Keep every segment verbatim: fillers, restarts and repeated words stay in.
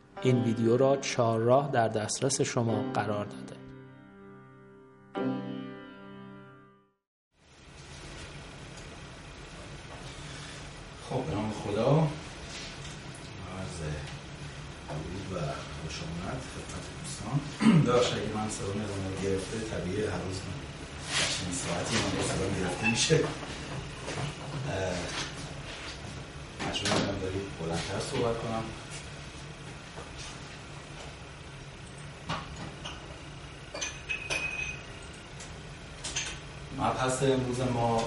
این ویدیو را چهار راه در دسترس شما قرار داده. خب به نام خدا، عرض درود و خوش آمد خدمت دوستان. داشت اگه من صدا نظام گرفته طبیعی هر روز چند ساعتی من با صدا گرفته میشه. مجموعه هم دارید بلندتر صحبت کنم. مبحث امروز ما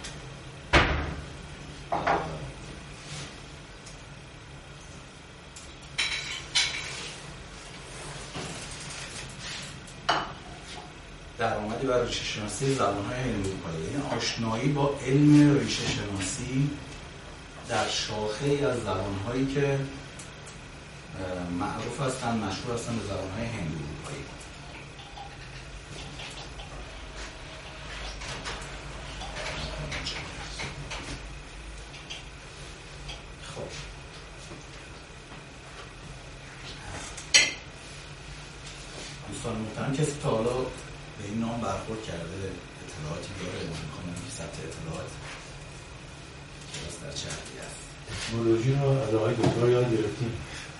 درآمدی بر ریشه شناسی زبان‌های اروپایی، یعنی آشنایی با علم ریشه شناسی در شاخه‌ای از زبان‌هایی که معروف هستند، مشهور هستند به زبان‌های هندواروپایی. خب دوستان محترم، کسی تا حالا به این نام برخورد کرده؟ اطلاعاتی داره؟ می‌خوام این ثبت اطلاعات درست در چه حدی است؟ اتیمولوژی رو از آقای دکتر یاد گرفتیم.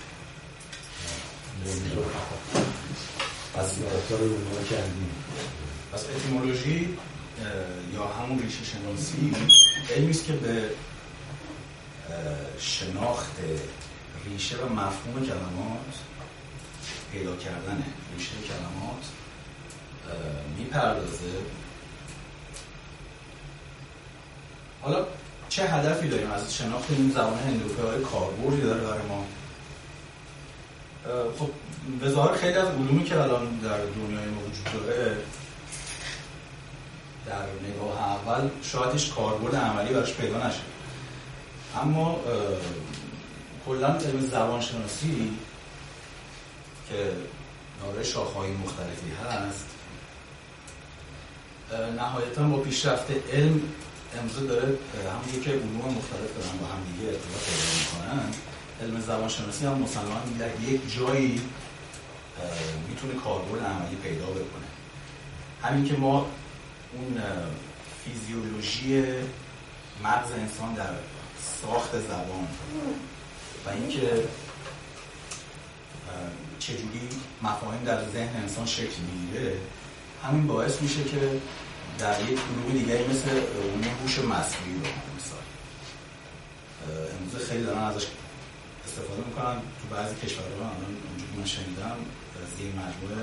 پس دکتر رو نگاه کردیم. پس اتیمولوژی یا همون ریشه شناسی علمی است که به شناخت ریشه و مفهوم کلمات، پیدا کردن ریشه کلمات میپردازه. حالا چه هدفی داریم از شناخت این زبان هندواروپایی؟ کاربردی داره برای ما؟ خب به ظاهر خیلی از علومی که الان در دنیای ما وجود داره در نگاه اول شاید هیچ کاربرد عملی براش پیدا نشه، اما کلا علم زبان شناسی که دارای شاخه‌های مختلفی هست، نهایتاً با پیشرفت علم امروز داره همونی که علوم مختلف دارن با هم دیگه ارتباط پیدا می‌کنن، علم زبان شناسی هم مسلماً در یک جایی میتونه کاربرد عملی پیدا بکنه. همین که ما اون فیزیولوژی مغز انسان در ساخت زبان و اینکه چجوری مفاهیم در ذهن انسان شکل میگیره، همین باعث میشه که در یک علوم دیگری مثل علوم هوش مصنوعی رو مثال امروز خیلی دارن ازش استفاده میکنن. تو بعضی کشورها الان اونجوری من شنیدم از این مجموعه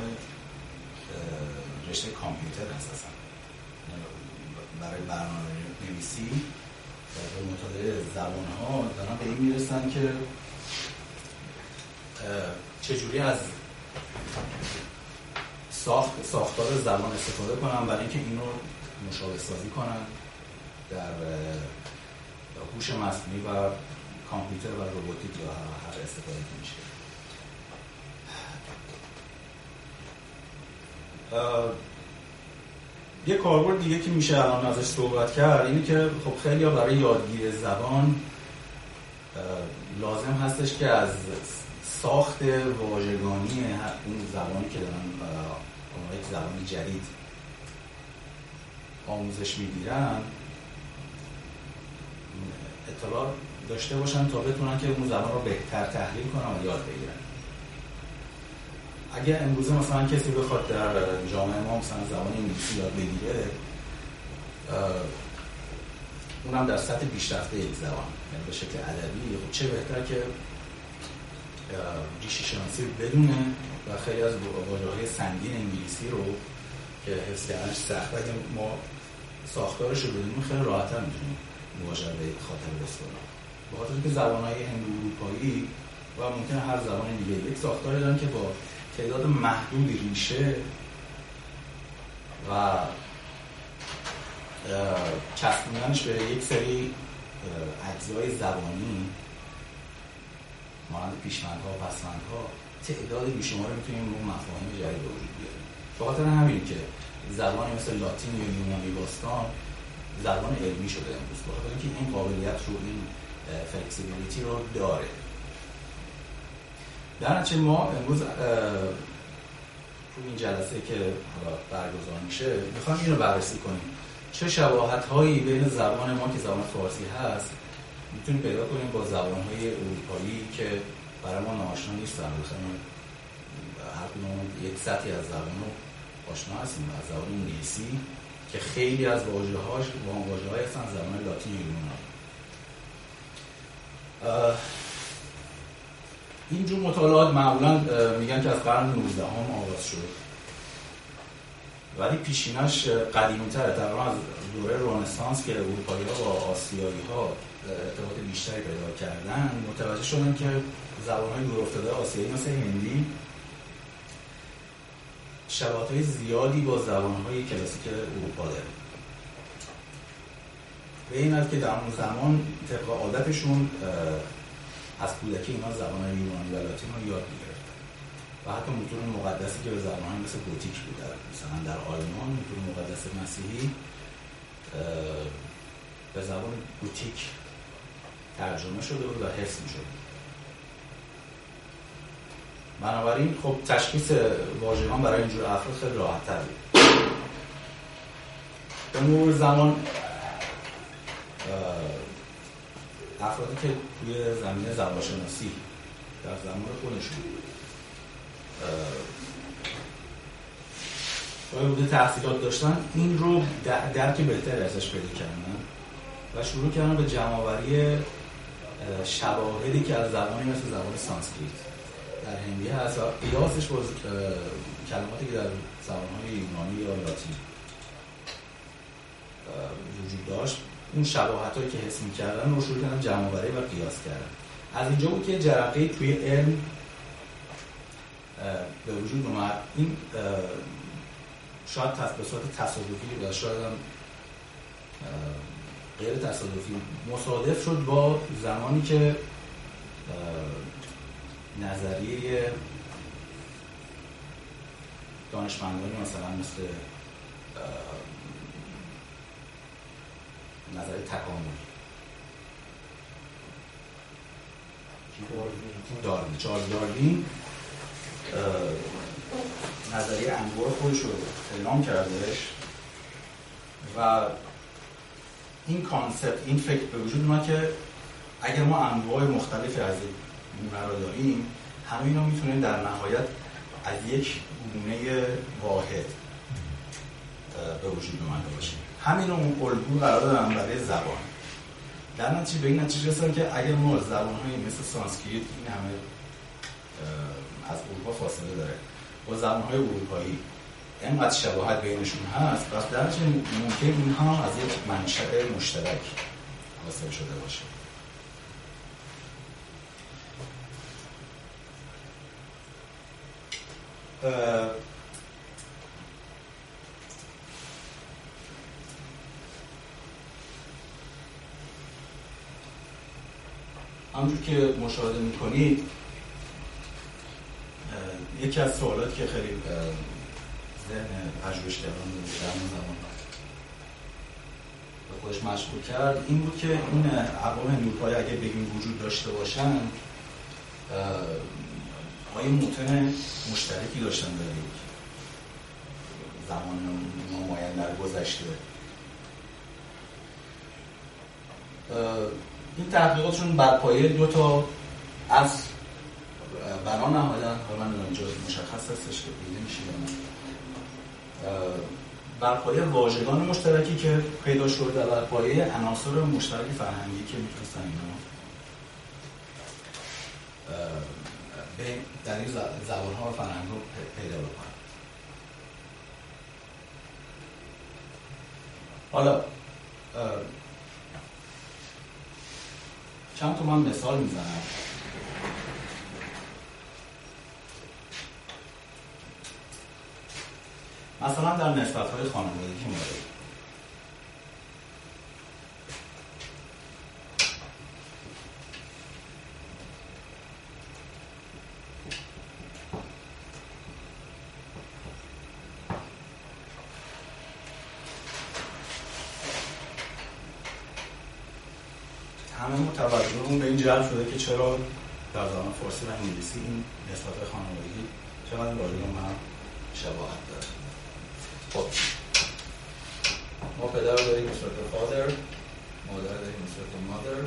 رشته کامپیوتر هست اصلا برای برنامه نویسی و مطالعه زبان‌ها دارن به این میرسن که چجوری از ساخت ساختار زبان استفاده کنن برای اینکه اینو مشابه سازی کنن در هوش مصنوعی و کامپیوتر و روباتیک یا هر استفاده که میشه. یه کاربرد دیگه که میشه الان ازش صحبت کرد اینه که خب خیلی ها برای یادگیری زبان لازم هستش که از ساخت واژگانی اون زبانی که دارن اونها یک زبان جدید آموزش میگیرن اطلاع داشته باشن تا بتونن که اون زبان رو بهتر تحلیل کنن و یاد بگیرن. اگه امروزه مثلا کسی بخواد در جامعه ما مثلا زبان انگلیسی یاد بگیره، اونم در سطح پیشرفته یک زبان، یعنی به شکل ادبی، خب چه بهتر که ریشه شناسی رو بدونه و خیلی از واژه‌های سنگین انگلیسی رو که حفظ کردنش سخته، اگه ما ساختارش رو بدونیم خیلی راحت‌تر می‌تونیم واژه به خاطر بسپاریم. به خاطر اینکه زبان‌های هندواروپایی و ممکنه هر زبان دیگه یک ساختاری دارن که با تعداد محدود ریشه و چسبوندنش به یک سری اجزای زبانی مانند پیشوندها و پسوندها تعداد بیشمار رو میتونیم اون مفاهیم جدید به وجود بیاریم. به خاطر همین که زبانی مثل لاتین یا یونانی باستان زبان علمی شده امروز، به خاطر اینکه این قابلیت رو، این فلکسیبیلیتی رو داره. در نتیجه ما امروز تو این جلسه که برگزار میشه میخوام اینو بررسی کنیم چه شباهت‌هایی بین زبان ما که زبان فارسی هست میتونیم پیدا کنیم با زبان‌های اروپایی که برای ما ناآشنا نیستن. مثلا هر کدوم یک سطحی از زبان رو آشنا هستیم، از زبان انگلیسی که خیلی از واژه‌هاش واژه‌های هستن زبان لاتین و یونانی. اینجور مطالعات معمولاً میگن که از قرن نوزدهم آغاز شد، ولی پیشینش قدیمی‌تره. تقریبا از دوره رنسانس که اروپایی‌ها با آسیایی‌ها ارتباط بیشتری پیدا کردن متوجه شدن که زبان‌های دورافتاده آسیایی مثل هندی شباهت‌های زیادی با زبان‌های کلاسیک اروپا داره. به این حد که در اون زمان طبق عادتشون از کودکی اینا زبان‌های یونانی و لاتین رو یاد می‌گرفتن و حتی متون مقدسی که به زبان‌های مثل گوتیک بودن، مثلا در آلمان متون مقدس مسیحی به زبان گوتیک ترجمه شده بود و حفظ می‌شد. بنابراین خب تشخیص واژگان برای اینجور افراد خیلی راحت‌تر بود. به مرور زمان افرادی که توی زمینه زبانشناسی در زمان خودشون باید تحصیلات داشتن این رو درک بهتری ازش پیدا کردن و شروع کردن به جمع‌آوری شواهدی که از زبانی مثل زبان سانسکریت در هندی هست و قیاسش با کلماتی که در زبان‌های یونانی یا لاتین وجود داشت، اون شباهتایی که حس می‌کردن رو شروع کردن جمع‌آوری و قیاس کردن. از اینجا بود که جرقه توی علم به وجود اومد. این شاید به صورت تصادفی و شاید هم غیر تصادفی مصادف شد با زمانی که نظریه دانشمندانی مثلا مثل نظریه تکامل داروین چارلز داروین نظریه انواع خودش رو اعلام کردش و این کانسپت، این فکر به وجود اومد که اگر ما انواع مختلفی از گونه رو داریم، همه اینا میتونن در نهایت از یک گونه واحد به وجود اومده باشه. همین رو الگو قرار دادن برای زبان. در نتیجه به این نتیجه رسیدن که اگر ما زبان‌های مثل سانسکریت این همه از اروپا فاصله داره با زبان‌های اروپایی اینقدر شباهت بینشون هست، پس در نتیجه ممکن اینها از یک منشأ مشترک حاصل شده باشه. همونجور که مشاهده میکنید یکی از سوالاتی که خیلی ذهن پژوهشگران در اون زمان به خودش مشغول کرد این بود که این اقوام اروپایی اگه بگیم وجود داشته باشن آیا متن مشترکی داشتن در یک زمان نمایان در گذشته؟ این تحقیقاتشون بر پایه دو تا از بنا نهادن، حالا من اینجا مشخص هستش که دیده میشه بر پایه واژگان مشترکی که پیدا شد و بر پایه عناصر مشترک فرهنگی که میتونستن اینا به در این زبان‌ها و فرهنگ‌ها پیدا بکنن. حالا چند تا من مثال میزنم. مثلا در نسبت‌های خانوادگی مورد همه متوجهمون به این جلب شده که چرا در زبان فارسی و انگلیسی این نسبت خانوادگی چقدر راجع به من شباهت داره. خب ما پدر رو داریم به صورت father، مادر داریم به صورت mother،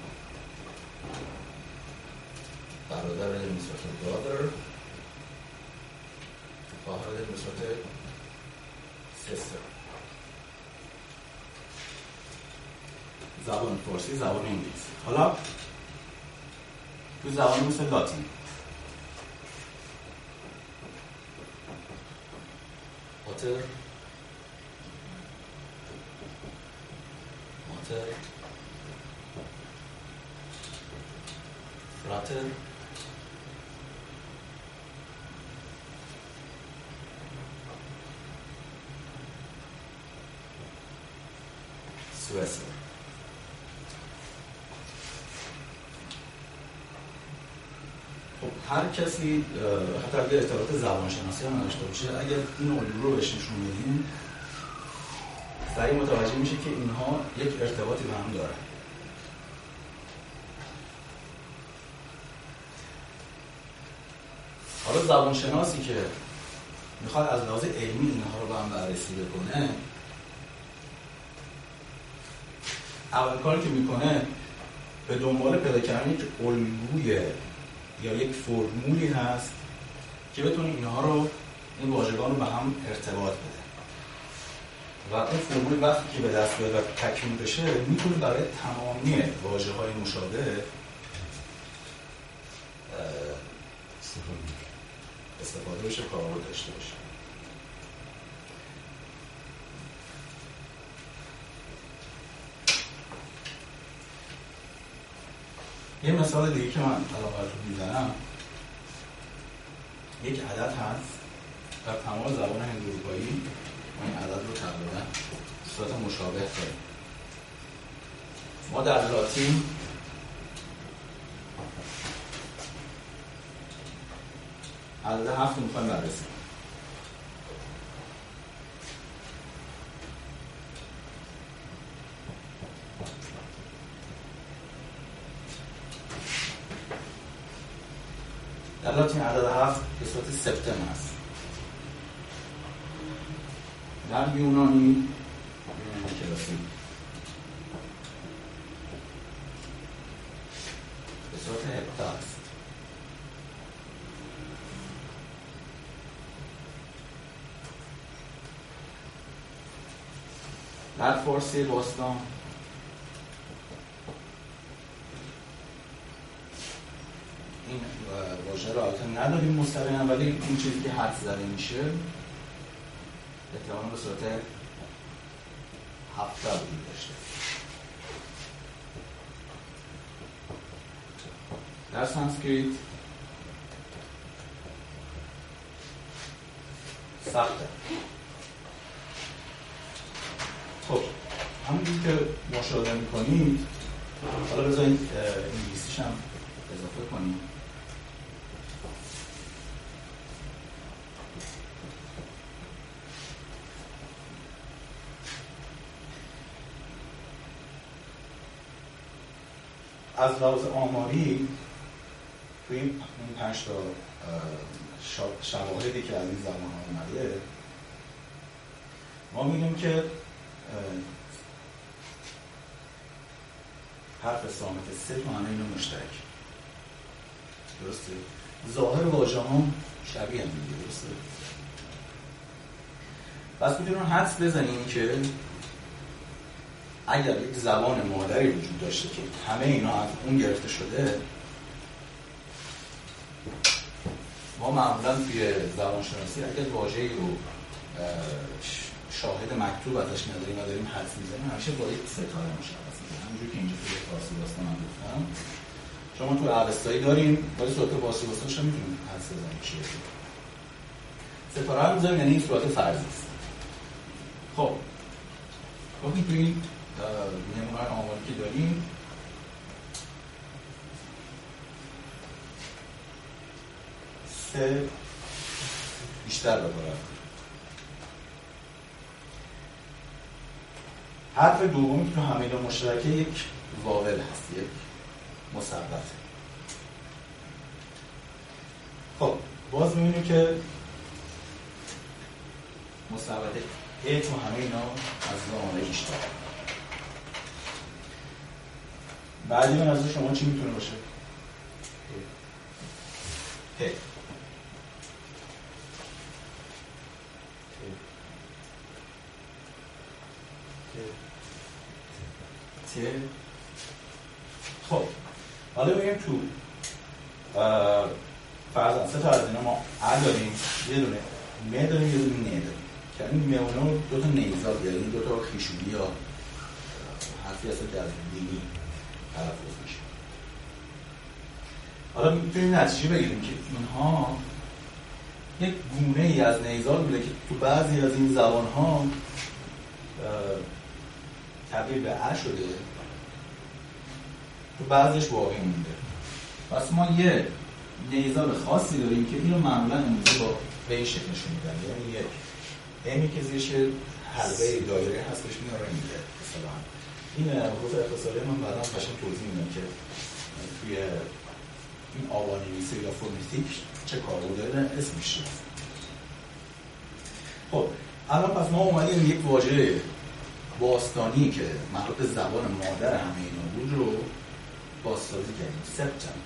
برادر داریم به صورت brother، خواهر داریم به صورت sister. زبان فارسی، زبان انگلیسی. حالا تو زبان مثل لاتین pater، mater، frater، suessor. خب هر کسی حتی اگر اطلاعات زبانشناسی هم نداشته باشه، اگر این الگو رو بهش نشون بدیم سریع متوجه میشه که اینها یک ارتباطی به هم دارن. حالا زبانشناسی که میخواد از لحاظ علمی اینها رو به هم بررسی بکنه، اول کاری که میکنه به دنبال پیدا کردن یک الگوی یا یک فرمولی هست که بتونه اینها رو، این واژگان رو به هم ارتباط بده و اون فرمول وقتی که به دست بیاد و تکمیل بشه میتونه برای تمامی واژه‌های مشابه استفاده بشه، کاربرد داشته باشه. یه مثال دیگه که من الان براتون میزنم، یک عدد هست در تمام زبان هندواروپایی ما این عدد رو تقریبا صورت مشابه داریم. ما در لاتین عدد هفت رو میخوایم بررسی کنیم. در لاتین عدد هفت به صورت سپتم هست. در یونانی یونانی کلاسیک به صورت هپتا هست. در فارسی باستان این واژه رو البته نداریم مستقیما، ولی این چیزی که حدس زده میشه احتمالاً به صورت هفته وجود داشته. در سانسکریت سخته. خب همونجوری که مشاهده میکنید، حالا بذارید انگلیسیش هم اضافه کنیم. از لحاظ آماری توی این پنج تا شواهدی که از این زمان ها اومده ما میگیم که حرف صامت سه تا معنی اینو مشترک. درسته؟ ظاهر واژه هم شبیه هم دیگه. درسته؟ پس میتونیم حدس بزنیم که اگر یک زبان مادری وجود داشته که همه اینا از اون گرفته شده، ما معمولا توی زبانشناسی اگر واژه‌ای رو شاهد مکتوب ازش نداریم و داریم حدس میزنیم، همیشه با یک ستاره مشخص می‌کنیم. همونجوری که اینجا توی فارسی باستان من گفتم، شما تو اوستایی داریم ولی صورت فارسی باستانش هم می‌تونید حدس بزنید چیه. ستاره رو می‌ذاریم، یعنی این صورت فرضی است. خب وقتی توی این نمونه آماری که داریم سه بیشتر ببارد. حرف دومی که تو همه اینا مشترکه یک واول هست، یک مثبت. خب باز می‌بینیم که مثبت A تو همه اینا از آماده بیشتر. بعدی به نظر شما چی میتونه باشه؟ ه ت خب حالا بگیم تو فرضاً سه تا از اینا ما ا داریم، یه دونه م داریم، یه دونه ن داریم که این میونه دو تا نیزاد یعنی دو تا خیشومی یا حرفی هست که از دینی تلفظ میشه. حالا میتونیم نتیجه بگیریم که اینها یک گونه ای از نیزاد بوده که تو بعضی از این زبان ها تبدیل به ا شده، تو بعضیش باقی مونده. پس ما یه نیزاد خاصی داریم که اینو معمولا امروزه با به این شکل نشون میدن، یعنی یک امی که زیرش حلقه دایره هست بهش میاره میده. مثلا این حروف اختصاری من بعدا قشنگ توضیح میدم که توی این آوان‌نویسی یا فونتیک چه کاربردی داره، اسمش چیه. خب الان پس ما اومدیم یک واژه باستانی که مربوط به زبان مادر همه اینا بود رو بازسازی کردیم، سپتم.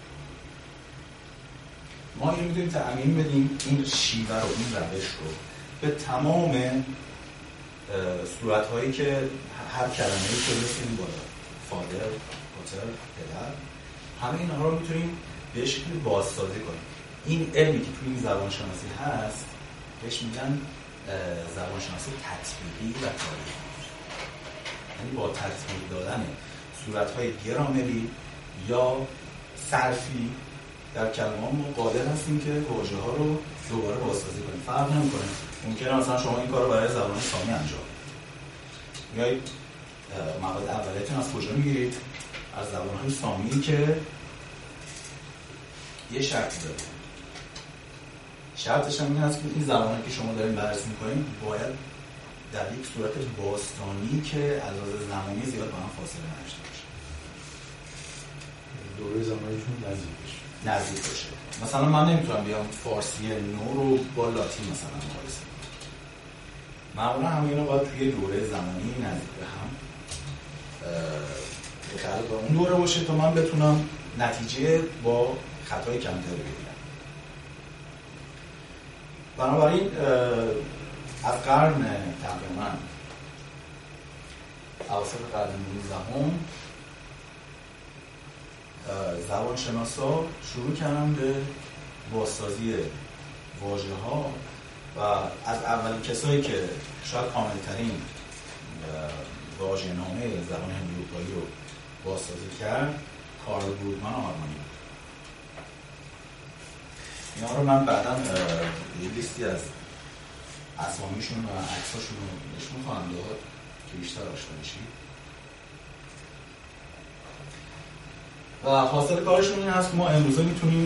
ما اینو میتونیم تعمیم بدیم این شیوه رو، این روش رو به تمام صورت‌هایی که هر کلمه‌ای که رسیدیم بالا، فادر، پاتر، پدر، همه اینها رو میتونیم به شکلی بازسازی کنیم. این علمی که توی این زبانشناسی هست بهش میگن زبانشناسی تطبیقی و تاریخی. یعنی با تطبیق دادن صورت‌های گرامری یا صرفی در کلمه ما قادر هستیم که واژه‌ها رو دوباره بازسازی کنیم. فرق نمی‌کنه. ممکنه مثلا شما این کار رو برای زبان سامی انجام بدید. میایید مواد اولیه‌تون از کجا می‌گیرید؟ از زبان‌های سامی که یه شرطی داره. شرطش هم این هست که این زبان‌هایی که شما دارین بررسی می‌کنید باید در یک صورت باستانی که علاوه زمانی زیاد با هم فاصله نداشته باشه. دوره زمانیشون نزدیک باشه. نزدیک باشه. مثلا من نمیتونم بیام فارسی نو رو با لاتین مثلا مقایسه کنم. معمولا همه اینا باید توی دوره زمانی نزدیک به هم بخاطر با اون دوره باشه تا من بتونم نتیجه با خطای کمتری بگیرم. بنابراین از قرن تقریبا اواسط قرن نوزدهم زبانشناسا شروع کردن به بازسازی واژه‌ها و از اولین کسایی که شاید کاملترین واژه‌نامه زبان هندواروپایی رو بازسازی کرد کارل برودمن آلمانی بود. اینا رو من بعداً یه لیستی از اسامیشون و عکساشون رو نشون خواهم داد که بیشتر آشنا بشید. و حاصل کارشون این هست که ما امروزه میتونیم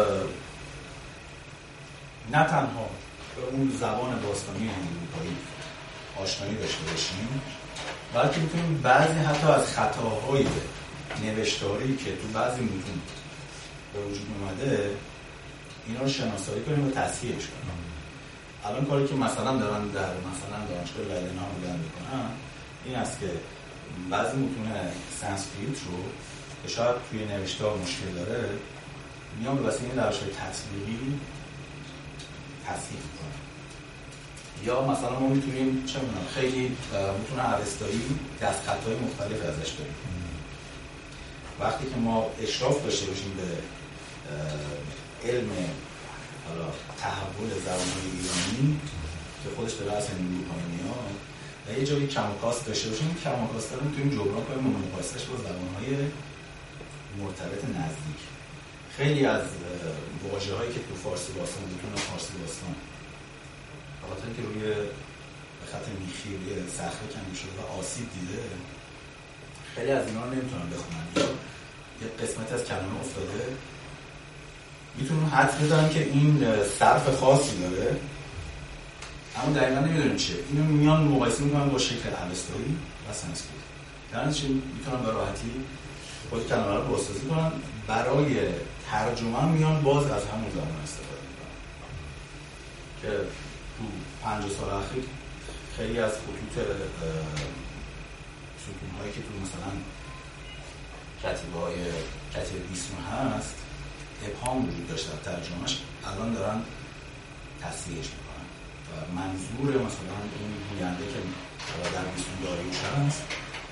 نه تنها به اون زبان باستانی هندواروپایی آشنایی داشته باشیم، بلکه میتونیم بعضی حتی از خطاهای نوشتاری که تو بعضی متون به وجود اومده اینا رو شناسایی کنیم و تصحیحش کنیم. الان کاری که مثلا دارن در مثلا دانشگاه لندن آمدن میکنن این است که بعضی متون سانسکریت رو که شاید توی نوشتار مشکل داره میان به وسیله روش‌های تطبیقی تصحیح کنن. یا مثلا ما میتونیم چه می‌دونم خیلی متون اوستایی دستخط‌های مختلف ازش داریم. وقتی که ما اشراف داشته باشیم به علم حالا تحول زبان‌های ایرانی که خودش به رأس هندواروپایی میاد و یه جایی کم و کاست داشته باشیم، کم و کاست رو میتونیم جبران کنیم و مقایسه‌اش با زبان‌های مرتبط نزدیک. خیلی از واژه‌هایی که تو فارسی باستان میتونه فارسی باستان بخاطر اینکه روی خط میخی روی صخره کمی شده و آسیب دیده خیلی از اینا رو نمیتونن بخونن یا یه قسمت از کلمه افتاده میتونن حدس بزنن که این صرف خاصی داره اما دقیقا نمیدونن چیه. اینو میان مقایسه میکنن با شکل اوستایی و سانسکریت. در نتیجه میتونن به راحتی خود کلمه رو بازسازی کنن برای ترجمه میان باز از همون زبان استفاده میکنن که تو پنجاه سال اخیر خیلی از خطوط ستون‌هایی که تو مثلا کتیبه‌های کتیبه بیسم هست ابهام وجود داشته در ترجمهش، الان دارن تصحیحش میکنن و منظور مثلا این گوینده که در بیسم داریوش هست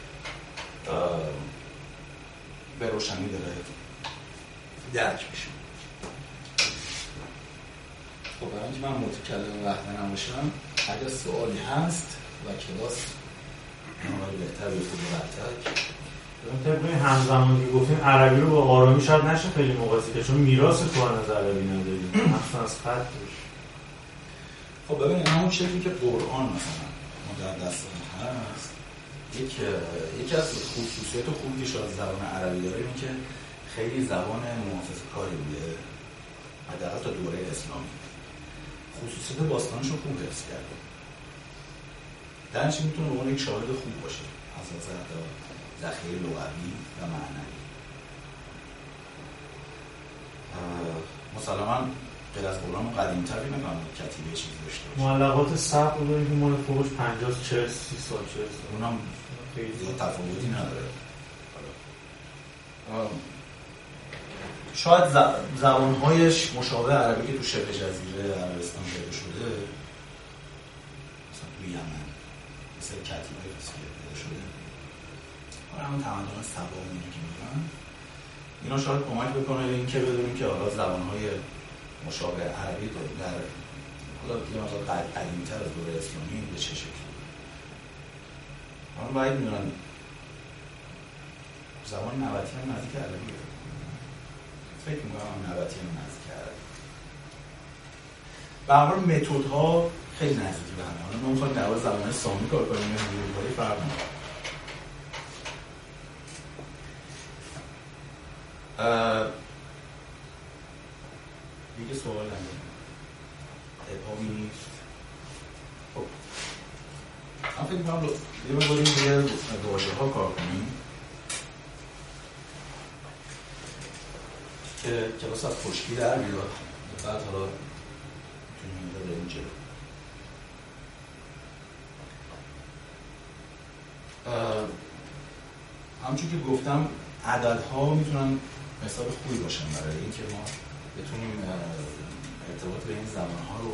به روشنی داره درک میشه. خب برای اینکه من متکلم وحده نباشم، اگر سوالی هست و کلاس نماری بهتر بیفته برتر طبق همزمانی که گفتیم عربی رو با آرامی شاید نشه خیلی مقایسه که چون میراث کهن از عربی نداریم مثلا از خطش. خب ببینید همون شکلی که قرآن مثلا مقدس هست، یک یکی از خصوصیات خوبی که شاید زبان عربی داره اینه که خیلی زبان محافظه‌کاری بوده، حداقل تا دوره اسلامی خصوصیات باستانش رو خوب حفظ کرده. در نتیجه میتونه به عنوان یک شاهد خوب باشه از نظر ذخیره لغوی و معنوی. مسلماً غیر از قرآن قدیم‌تر نمی‌کنم کتیبه چیزی داشته باشه. معلقات سبق رو داریم که مال فوقش پنجاه چهل سی سال چهل سال اونم خیلی تفاوتی نداره. شاید زبان‌هایش مشابه عربی که تو شبه جزیره عربستان پیدا شده، مثلا تو یمن مثل کتیبه پیدا شده، حالا همون تمدن سبا و اینو که میگن اینا شاید کمک بکنه این که بدونیم که حالا زبان‌های مشابه عربی در حالا یه مقدار قدیمی‌تر از دوره اسلامی به چه شکلی. حالا باید میدونن زبان نبطی هم نزدیک عربیه. فکر می‌کنم نبطی هم نزدیک عربی. به هر حال متدها خیلی نزدیک به هم. حالا ما می‌خوایم در مورد زبان سامی کار کنیم یا اروپایی فرق نداره. دیگه سوال ندارم. ابهامی نیست. خب من فکر می‌کنم یه مقداری روی واژه‌ها کار کنیم که کلاس از خشکی در بیاد، بعد حالا میتونیم این رو بریم جلو. همچون که گفتم عددها میتونن مثال خوبی باشن برای اینکه ما بتونیم ارتباط بین زمانها رو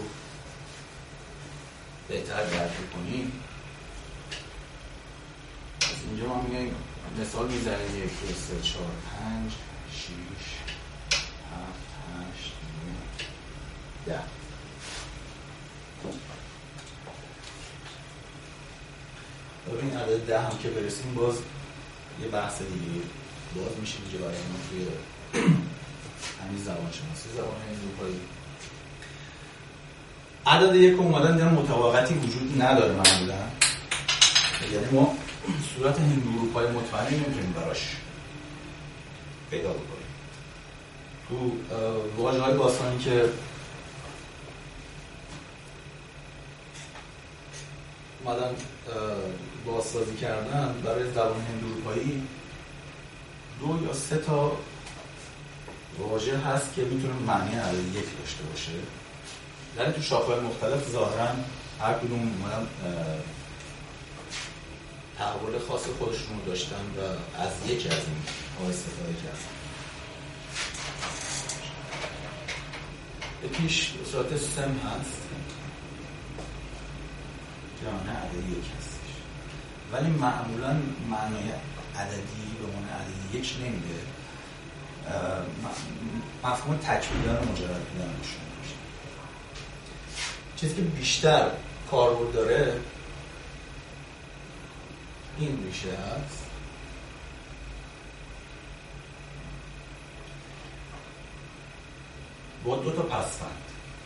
بهتر درک کنیم. از اینجا ما میگیم مثال میزنیم یک دو سه چهار پنج شیش هفت هشت نه ده. ببین عدد ده هم که برسیم باز یه بحث دیگه باز میشه دیگه برای ما توی همین زبان شناسی زبان اروپایی. عدد یک اومدن دیدن مطابقتی وجود نداره معمولا، یعنی ما صورت هندو اروپایی مطمئنی نمیتونیم براش پیدا بکنیم. تو واژه‌های باستانی که اومدن بازسازی کردن برای زبان هندو اروپایی دو یا سه تا واژه هست که میتونه معنی عدد یک داشته باشه. یعنی تو شاخه‌های مختلف ظاهراً هر کدوم اومدن تحول خاص خودشون رو داشتن و از یکی از این ها استفاده کردن. یکیش به صورت سم هست که معنی عدد یک هستش، ولی معمولاً معنی عددی به معنی عدد یک نمیده، مفهوم تکمیلن و مجرد بودن روشون میشه. چیزی که بیشتر کاربرد داره این ریشه هست با دو تا پسوند،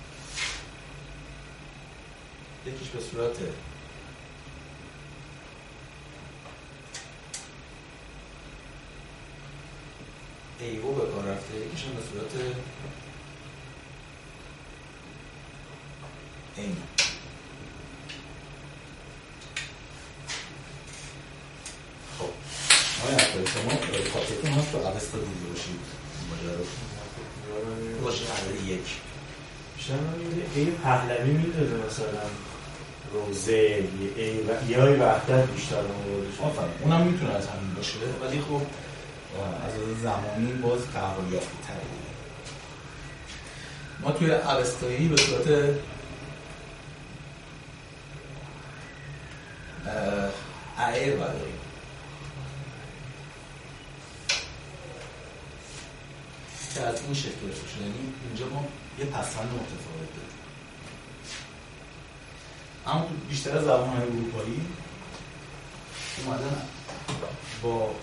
یکیش به صورت ایو به کار رفته، یکیش هم به صورت این. خب آیا حتی شما خاطرتون هست به قبست دیده باشید ماجرا یک. بیشتر من یه ای پهلوی میداده مثلا روزه یه ای و یای وحدت بیشتر موردش. آفرین اونم میتونه از همین باشه ولی خب از زمانی باز تحول یافته تره. ما توی اوستایی به صورت ایر بداریم که از این شکل شده، یعنی اینجا ما یه پسوند متفاوت داریم. اما بیشتر از زبان‌های اروپایی اومدن با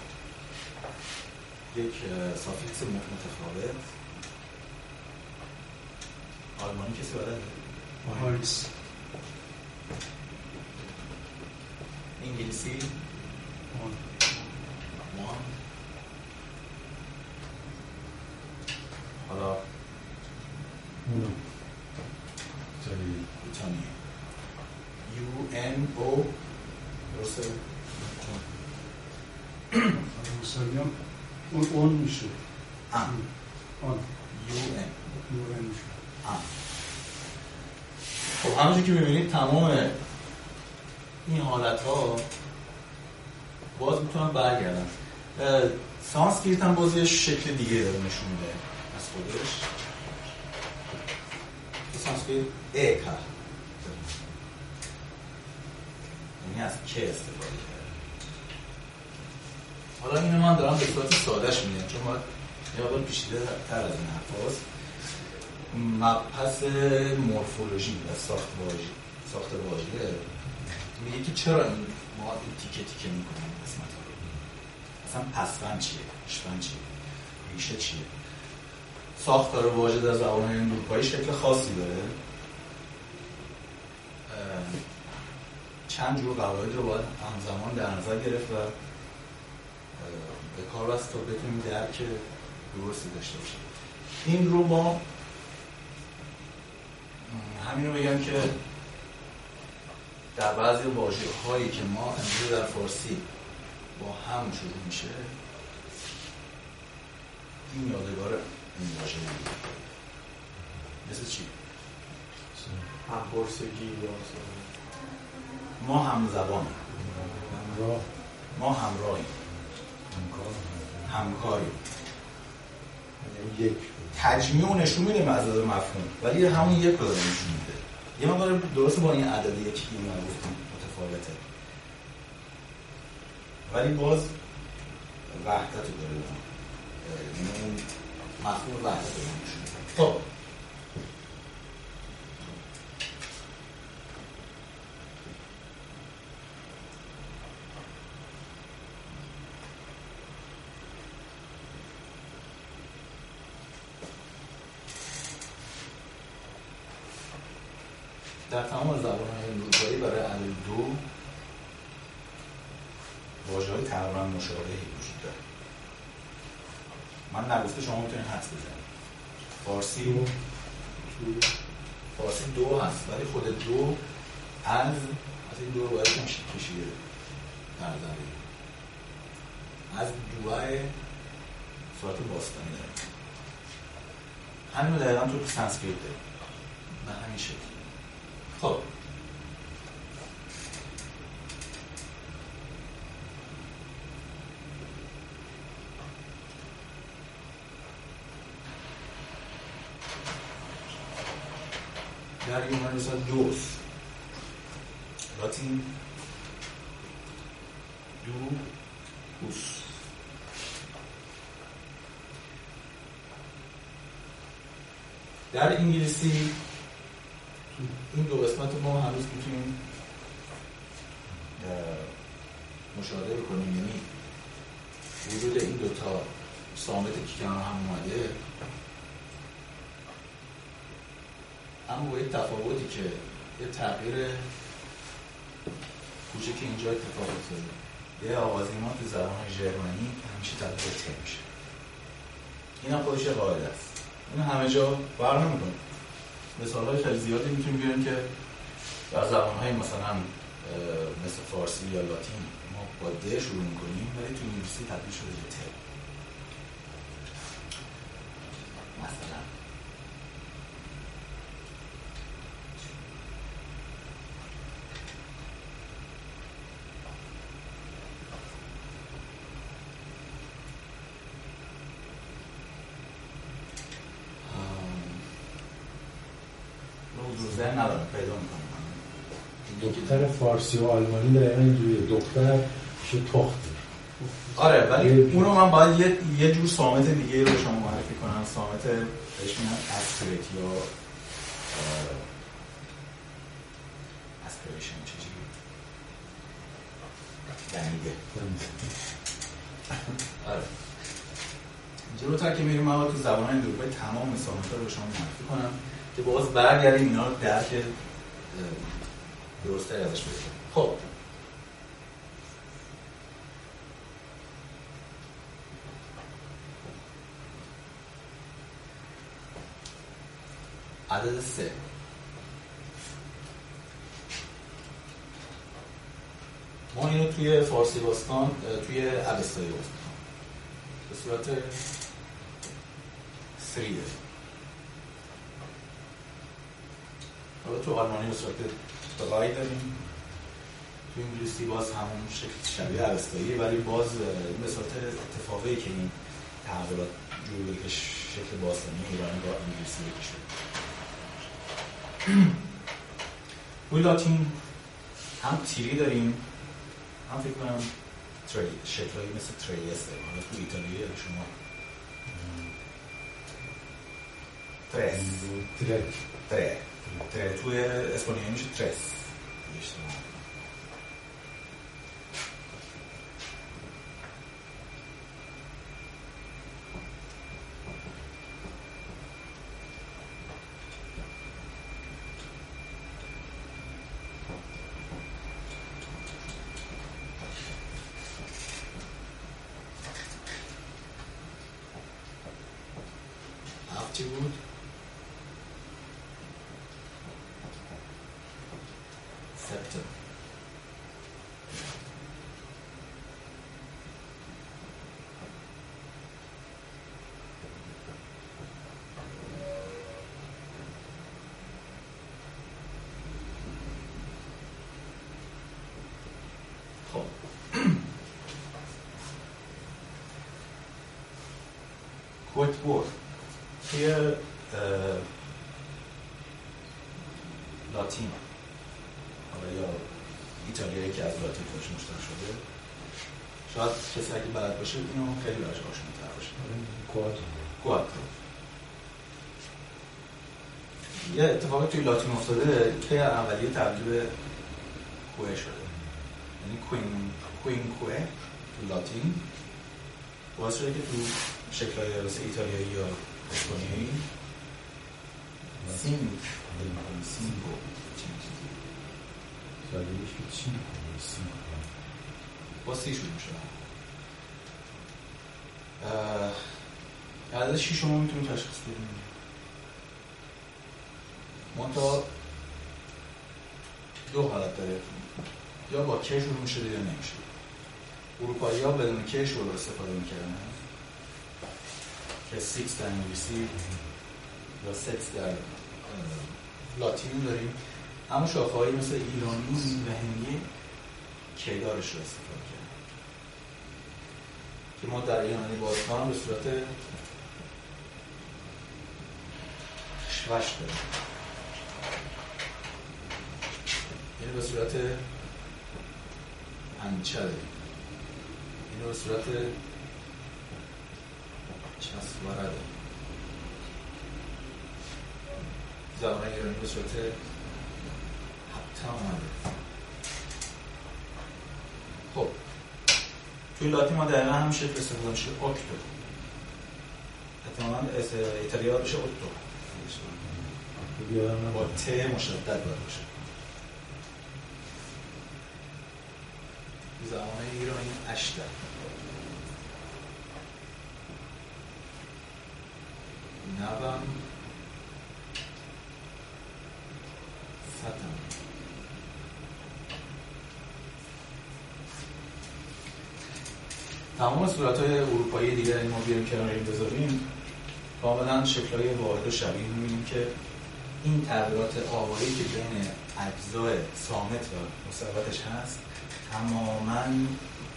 یک سافیکس متفاوت. آلمانی کسی بلده؟ هایس. انگلیسی؟ آن. وان. حالا اونو ایتالیایی. ایتالیایی. یو ان او درسته؟ روسانی هم اون اون میشه. ام. آن. یو ان. یو ان میشه. ام. خب همونجور که میبینید تمام این حالت ها باز میتونن برگردن. سانسکریت هم باز یه شکل دیگه داره نشون میده از خودش. سانسکریت ایک هست، یعنی از که استفاده کرده. حالا اینو من دارم به صورت سادهش میگم چون باید یه مقدار پیچیده تر از این حرف هست. مبحث مورفولوژی و ساخت واژه ساخت واژه میگه که چرا این ما این تیکه تیکه میکنیم قسمت ها رو. اصلا پسوند چیه؟ پیشوند چیه؟ ریشه چیه؟ ساختار واژه در زبان‌های اروپایی شکل خاصی داره. چند جور قواعد رو باید همزمان در نظر گرفت و به کار بست تا بتونیم درک درستی داشته باشیم. این رو ما همین رو بگم که در بعضی واژه‌هایی که ما امروز در فارسی با هم شروع میشه این یادگار این واژه میگه. مثل چی؟ همپرسگی یا ما هم زبانیم، همراه، ما همراهیم، همکار، همکاریم. یعنی یک تجمیع و نشون میده معزز مفهوم ولی همون یک رو داره نشون میده. یه مقدار درسته با این عدد یکی که من گفتم متفاوته ولی باز وحدت رو داره، یعنی اون مفهوم وحدت رو نشون میده. خب در تمام زبان‌های اروپایی برای عدد دو واژه‌های تقریباً مشابهی وجود داره. من نگفته شما میتونید حدس بزنید. فارسی و فارسی دو هست ولی خود دو از از این دو رو باید کشیده در نظر بگیرید. از دوای صورت باستانی داره. همین رو دقیقاً تو سانسکریت داره. به همین شکل. خب در یونانی مثلا دوس لاتین دو اوس. در انگلیسی این دو قسمت ما هنوز میتونیم مشاهده بکنیم، یعنی وجود این دوتا صامت که کنار هم اومده اما با یک تفاوتی که یه تغییر کوچکی اینجا اتفاق افتاده. یه آغازین‌ها تو زبان ژرمنی همیشه تبدیل به ت میشه. این هم خودش قاعده است. این همه جا بر نمی‌کنه. مثال‌های خیلی زیادی میتونیم بیاریم که در زبان‌های مثلا مثل فارسی یا لاتین ما با د شروع می‌کنیم ولی تو انگلیسی تبدیل شده به ت. مثلا دور ذهن ندارم پیدا میکنم. دختر فارسی و آلمانی دقیقا اینجوریه، دختر میشه تخته. آره ولی اونو من باید یه, یه جور سامت دیگه رو شما معرفی کنم. سامت بهش میگن اسپریت یا اسپریشن چجوری؟ دمیده. آره جلوتر که میریم من تو زبان اندروپای تمام سامت رو به شما معرفی کنم که باز برگردیم اینا رو درک درسته ازش بگیم. خب عدد سه ما اینو توی فارسی باستان توی اوستای باستان به صورت سری داریم. حالا تو آلمانی به صورت دلای داریم. تو انگلیسی باز همون شکل شبیه اوستاییه ولی باز به صورت اتفاقی که این تحولات جور بگه شکل باستانی ایرانی با انگلیسی بکشه. توی لاتین هم تیری داریم هم فکر کنم تری شکلایی مثل تریس داریم. حالا تو ایتالیایی شما ترس تره تره تره توی اسپانیایی میشه ترس. بود سپتم خب کوت بورد توی لاتین یا ایتالیایی که از لاتین توش مشتق شده شاید کسی اگه بلد باشه اینو خیلی براش آشناتر باشه. کواترو کواترو یه اتفاقی توی لاتین افتاده که اولیه تبدیل به کوه شده، یعنی کوین کوین کوه تو لاتین باعث شده که تو شکل‌های مثل ایتالیایی یا اسپانیایی سینگ سینگو چیزی سالیش که چی کنه سینگو با سی شروع میشه. عدد شیش شما میتونیم تشخیص بدیم. منتها دو حالت داره، یا با که شروع میشه یا نمیشه. اروپایی ها بدون که شروع استفاده میکردن که سیکس در انگلیسی یا سکس در لاتین داریم، اما شاخه‌هایی مثل ایرانی و هندی که دارش رو استفاده کردن که ما در ایرانی باستان به صورت شوش داریم، یعنی به صورت انچه داریم، یعنی به صورت چسبوره داریم. زبان ایرانی به صورت هپتا آمده. خب توی لاتین ما دقیقا هم شکل استفاده میشه اکتو، احتمالا ایتالیا بشه اوتو با ت مشدد باید باشه. زبان ایرانی اشتر، نبم فتم. تمام صورت‌های اروپایی دیگر ما بیاریم کنار این بذاریم کاملا شکل‌های واحد و شبیه می‌بینیم که این تغییرات آوایی که بین اجزای صامت و مثبتش هست تماماً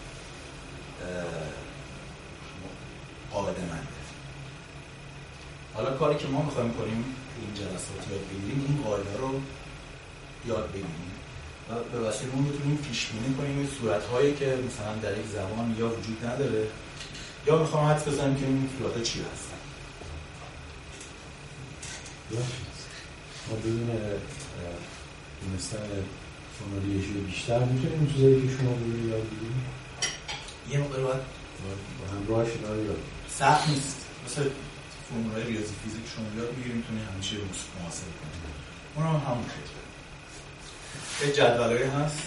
قاعده‌منده. حالا کاری که ما میخوایم کنیم تو این جلسات یاد بگیریم این قاعده رو یاد بگیریم و به وسیله اون بتونیم پیش بینی کنیم این صورت‌هایی که مثلا در یک زبان یا وجود نداره یا میخوام حدس بزنیم که این صورت‌ها چی هستن. ما بدون دونستن فونولیژی بیشتر میتونیم این چیزایی که شما بودید یاد بگیریم؟ یه موقع باید با همراهش اینا رو یاد سخت نیست، مثل فرمول‌های ریاضی فیزیک شما یاد میگیریم میتونید همه چی رو محاسبه کنید. اون هم همون خیلی یه جدولایی هست،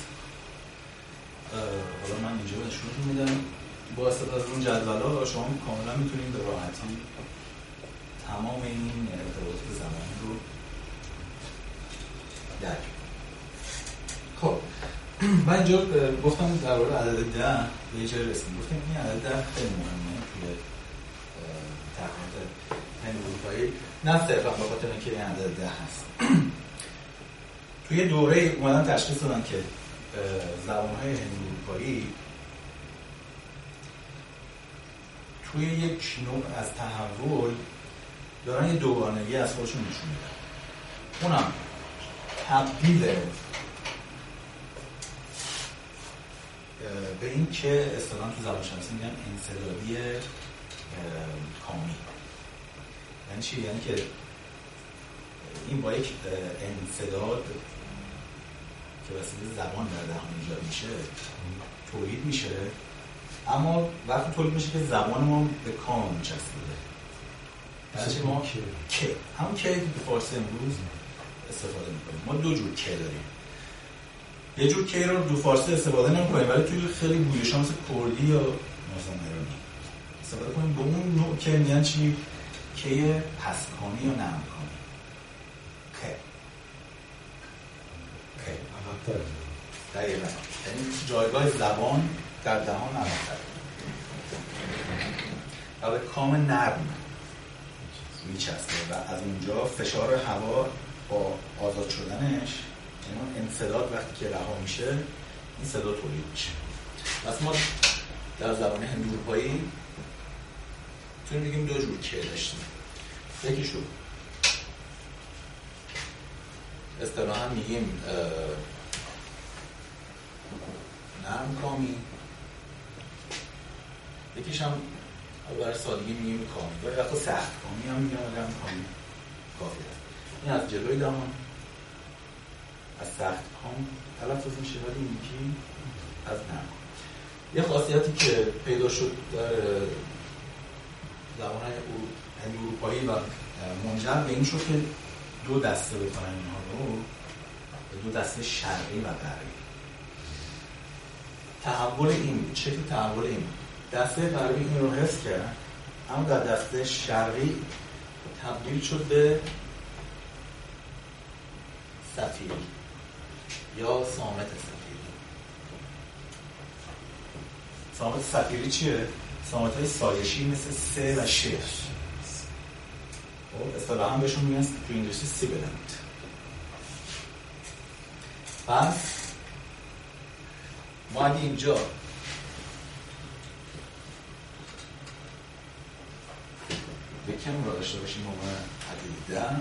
حالا من اینجا نشونتون میدم. با استفاده از اون جدول‌ها شما کاملا میتونید به راحتی تمام این ارتباطات زمانی رو درک کنید. خب من اینجا گفتم در مورد عدد ده به یه جایی رسیدیم، گفتم این عدد ده خیلی مهمه توی تقنیت هند اروپایی، نه صرفا به خاطر اینکه این عدد ده هست. توی دوره اومدن تشخیص دادن که زبان‌های هند اروپایی توی یک نوع از تحول دارن یه دوگانگی از خودشون نشون میدن. اونم تبدیل به این که اصطلاحاً تو زبانشناسی میگن انسدادی کامی. یعنی چی؟ یعنی که این با یک انسداد که وسیله زبان در دهان ایجاد میشه تولید میشه، اما وقتی تولید میشه که زبان ما به کام میچسبه. یعنی ما که همون که تو فارسی امروز استفاده میکنیم. ما دو جور که داریم. یه جور که رو دو فارسی استفاده نمی‌کنیم ولی توی خیلی گویش‌ها مثل کردی یا مازندرانی استفاده کنیم. به اون نوع که میگن چی؟ که پسکانی یا نرمکانی. که که عقب‌تر دقیقاً، یعنی جایگاه زبان در دهان عقب‌تر و به کام نرم میچسبه و از اونجا فشار هوا با آزاد شدنش، یعنی انسداد وقتی که رها میشه این صدا تولید میشه. پس ما در زبان هند اروپایی میتونیم بگیم دو جور که داشتیم. یکیشو اصطلاحاً میگیم نرم کامی، یکیش هم برای سادگی میگیم کامی، یا وقتا سخت کامی هم میگیم نرم کامی کافی هست. این از جلوی دهان از سخت کام تلفظ میشه ولی این یکی از نرم. یه خاصیتی که پیدا شد در زبان هند اروپایی و منجر به این شد که دو دسته بکنن اینها رو، دو دسته شرقی و غربی. تحول این شکل تحول این دسته غربی این رو حفظ کرد، اما در دسته شرقی تبدیل شد به صفیری یا صامت صفیری. صامت صفیری چیه؟ صامت های سایشی مثل سه و شه. اصطلاحاً بهشون میگن تو انگلیسی سیبلنت. پس ما اگه اینجا به کم را داشته باشیم موقع عدد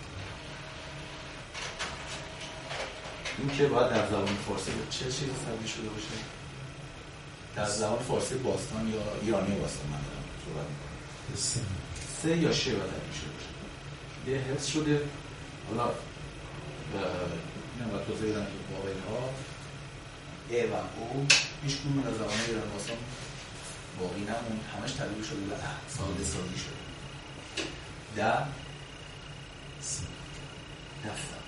این که باید در زبان فارسی چه چیزی تبدیل شده باشه؟ در زبان فارسی باستان یا ایرانی باستان من دارم صحبت میکنم. سه یا شه باید تبدیل شده باشه. یه حفظ شده، حالا این هم باید توضیح بدم که واقعی ها ای و او هیچ کنون در زبان ایران باستان باقی نمون، همش تبدیل شده به اه ساده سادی شده. ده سی دفتر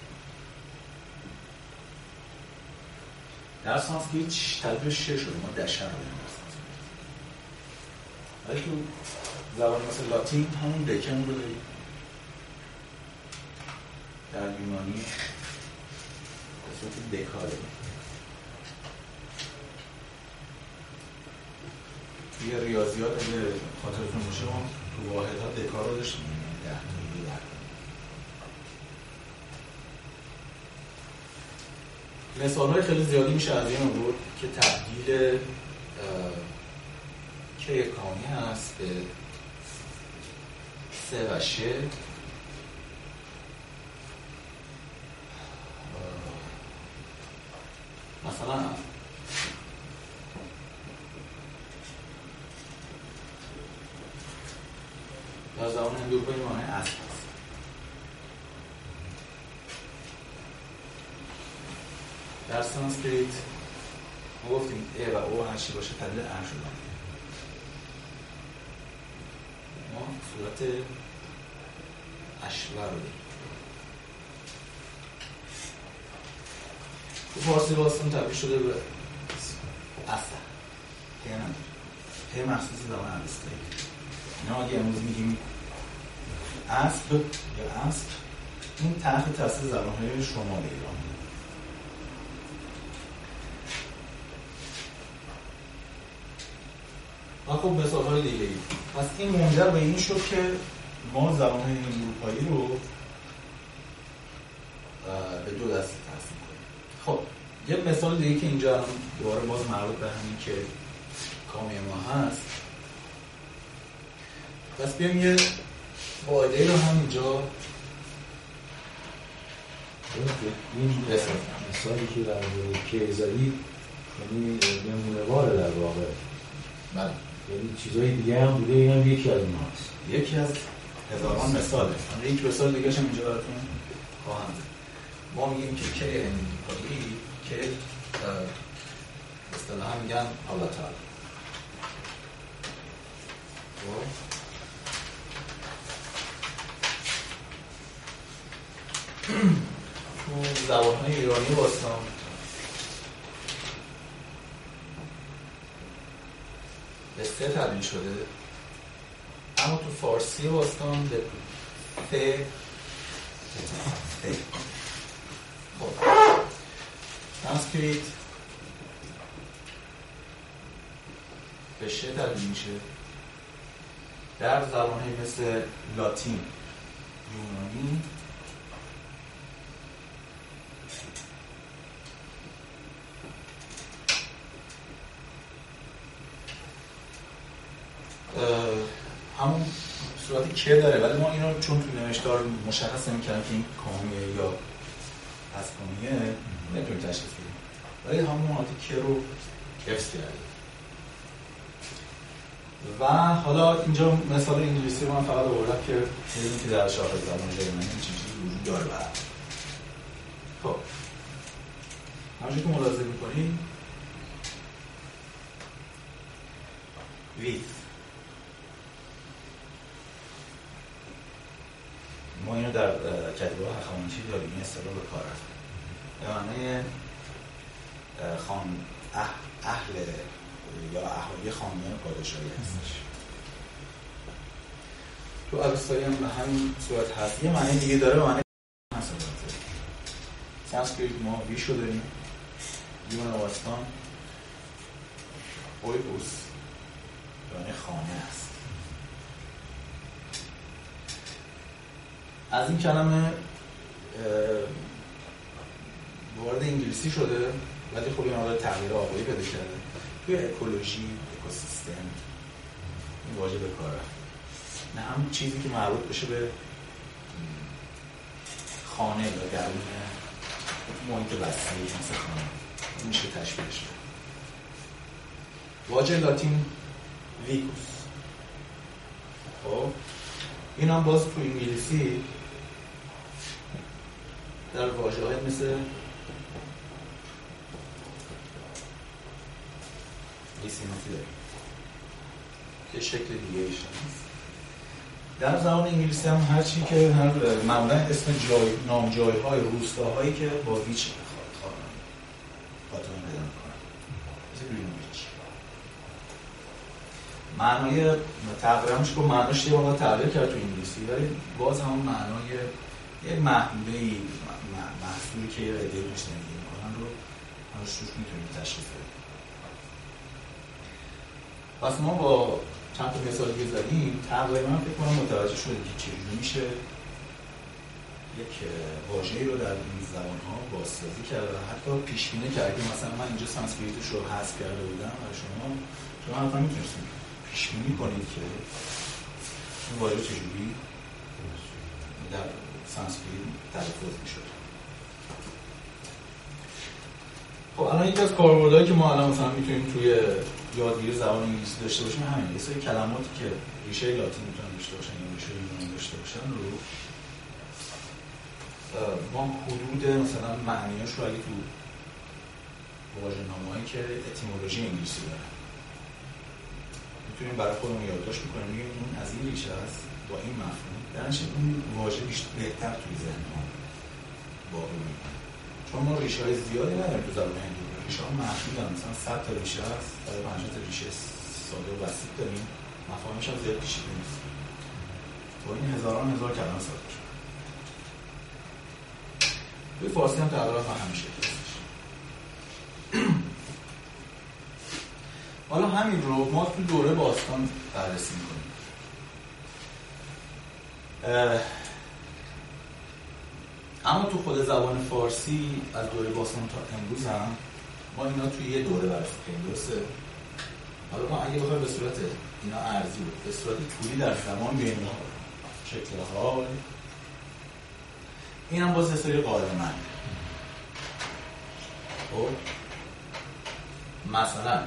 در سانسکریت تبدیل شه شده، ما دشه رو داریم در سانسکریت. ولی تو زبان مثل لاتین همون دکن رو داریم. در یونانی به صورت دکا داریم. توی ریاضیات اگه خاطرتون باشه ما تو واحدها دکا رو داشتیم، ده تا یه ده. مثال‌های خیلی زیادی میشه از این آورد که تبدیل که کامی هست به سه و ش مثلا در زبان هندوروپایی معنی اسب هست. در سانسکریت ما گفتیم ا و او هرچی باشه تبدیل ا شدن. ما صورت اشور رو داریم. تو فارسی باستان تبدیل شده به اصل هی نداره، هی مخصوص زبان اوستایی. اینا اگه امروز میگیم اسب یا اسب، این تحت تاثیر زبان‌های شمال ایران. و خب مثال‌های دیگه ای. پس این منجر به این شد که ما زبان‌های اروپایی رو به دو دسته تقسیم کنیم. خب یه مثال دیگه که اینجا دوباره باز مربوط به همین که کامی ما هست، پس بیایم یه قاعده رو هم اینجا این مثالی که در مورد کیزایی یعنی نمونه‌واره در واقع. بله. یعنی چیزای دیگه هم بوده، این هم یکی از اونهاست. یکی از هزاران مثاله. من یک مثال دیگه هم اینجا براتون خواهم زد. ما میگیم که که هندوپایی که اصطلاحاً میگن الله تعالی. تو زبان‌های ایرانی باستان به سه تبدیل شده، اما تو فارسی باستان به ت ت خب سانسکریت به ش تبدیل میشه. در زبان‌های مثل لاتین، یونانی همون صورتی که داره، ولی ما اینو چون تو نوشتار مشخص نمی‌کردیم که این کامیه یا اسکامیه نمی‌تونیم تشخیص بدیم، ولی همون حالت که رو حفظ کرده. و حالا اینجا مثال انگلیسی رو من فقط آوردم که ببینید که در شاخص زبان جرمنی چه چیزی وجود داره. بعد خب همونجوری که ملاحظه می‌کنید ویت ما اینو در کتاب‌های هخامنشی داریم، این اصطلاح به کار رفته به معنی خان اهل یا اهالی خاندان پادشاهی هستش. تو اوستایی هم به همین صورت هست. یه معنی دیگه داره، به معنی مسئولیت. سانسکریت ما ویشو داریم، یونان باستان اویبوس به معنی خانه است. از این کلمه وارد انگلیسی شده، ولی خب این آقای تغییر آقایی پیدا کرده. توی اکولوژی، اکوسیستم این واژه به کار رفته. نه هم چیزی که مربوط بشه به خانه یا درون محیط وسیعی مثل خانه میشه تشبیه شده. واژه لاتین ویکوس، خب این هم باز تو انگلیسی در واژه‌های مثل دیسینتی داریم که شکل دیگه ایش هست. در زبان انگلیسی هم هر چی که هر معمولا اسم جای نام جای‌های روستاهایی که با ویچ خاطران پیدا می‌کنن مثل گرینویچ. معنای تغییر همش که معناش یه واقعا تغییر کرد تو انگلیسی، ولی باز هم معنای یه محدوده‌ای محصولی که یه عده‌ای روش زندگی می‌کنن رو همش روش می‌تونیم تشخیص بدیم. پس ما با چند تا مثال دیگه زدیم، تقریبا فکر کنم متوجه شدیم که چجوری میشه یک واژه‌ای رو در این زبان‌ها بازسازی کرد و حتی پیش بینی کرد که مثلا من اینجا سانسکریتش رو حذف کرده بودم و شما شما حتما می‌تونید پیش بینی کنید که این واژه چجوری سانسکریت تلفظ میشد. خب الان یکی از کاربردهایی که ما الان مثلا میتونیم توی یادگیری زبان انگلیسی داشته باشیم همین، یه سری کلماتی که ریشه لاتین میتونن داشته باشن یا ریشه یونانی داشته باشن رو ما حدود مثلا معنیاش رو اگه تو واژه‌نامه‌ای که اتیمولوژی انگلیسی داره میتونیم برای خودمون یادداشت بکنیم، میگیم این از این ریشه است با این مفهوم، درنچه اون واژه بیشتر بهتر توی ذهن ما باقی میمونه. چون ما ریشه های زیادی نداریم تو زبان هندی، ریشه ها محدود هم مثلا صد تا ریشه هست، صد و پنجاه تا ریشه ساده و بسیط داریم، مفاهیمش هم زیاد پیچیده نیست. با این هزاران هزار کلمه ساخته شده. توی فارسی هم تقریبا همیشه هستش. حالا همین رو ما تو دوره باستان بررسی می‌کنیم. اما تو خود زبان فارسی از دوره باستان تا امروز هم ما اینا توی یه دوره بررسی کنیم، درسته؟ حالا ما اگه بخوایم به صورت اینا ارزی بود، به صورت طولی در زمان بینیم شکل حال، این هم باز یه سری قاعده معنی. خب مثلا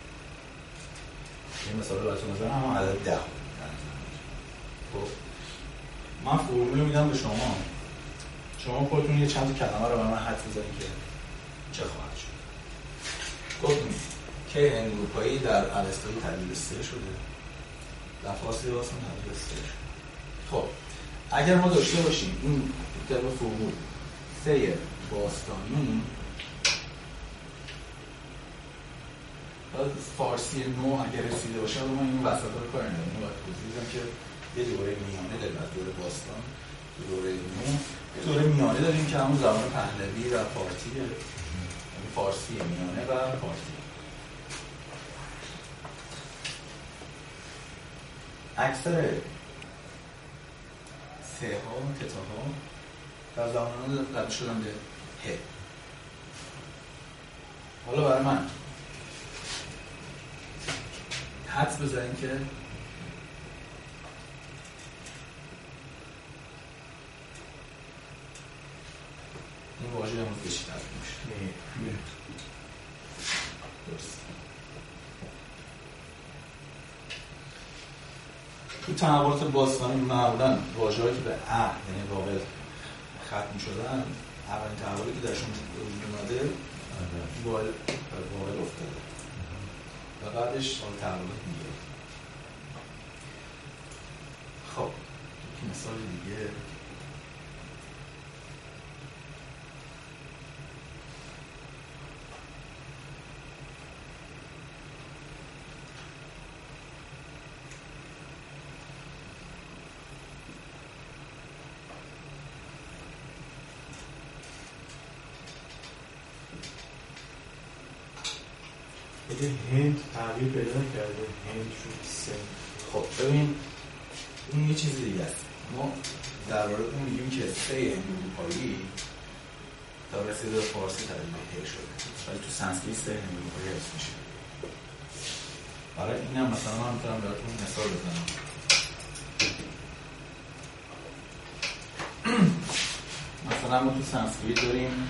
این مثال رو براتون بزنم، هم عدد ده. خب من فرمول میدم به شما، شما خودتون یه چند کلمه رو برای من حدس بزنید که چه خواهد شد. گفتیم که اروپایی در اوستای تبدیل به سه شده، در فارسی باستان تبدیل به سه شده. خب اگر ما داشته باشیم این طبق فرمول سه باستانی، فارسی نو اگر رسیده باشه، رو من این وسط رو کار ندارم، اینو باید توضیح بدم که یه دوره میانه داریم از دوره باستان، دوره نو، یه دوره میانه داریم که همون زبان پهلوی و پارتیه، یعنی فارسی میانه و پارتی. اکثر سه ها و تتا ها در زبانان تبدیل شدن به ه. حالا برای من حدس بزنیم که این واژه امروز به چی تبدیل میشه؟ درست. تو تنوعات باستانی معمولا واژه‌هایی که به ا یعنی واول ختم شدن، اولین تحولی که درشون وجود اومده واول واول افتاده و بعدش حال تحولات دیگه. خب یک مثال دیگه، اگه هند تغییر پیدا کرده، هند شد سه. خب ببین این یه چیز دیگه است. ما درباره اون میگیم که سه اروپایی تا رسیده به فارسی تبدیل به ه شده، ولی تو سانسکریت سه اروپایی حفظ میشه. برای اینم مثلا من میتونم براتون مثال بزنم. مثلا ما تو سانسکریت داریم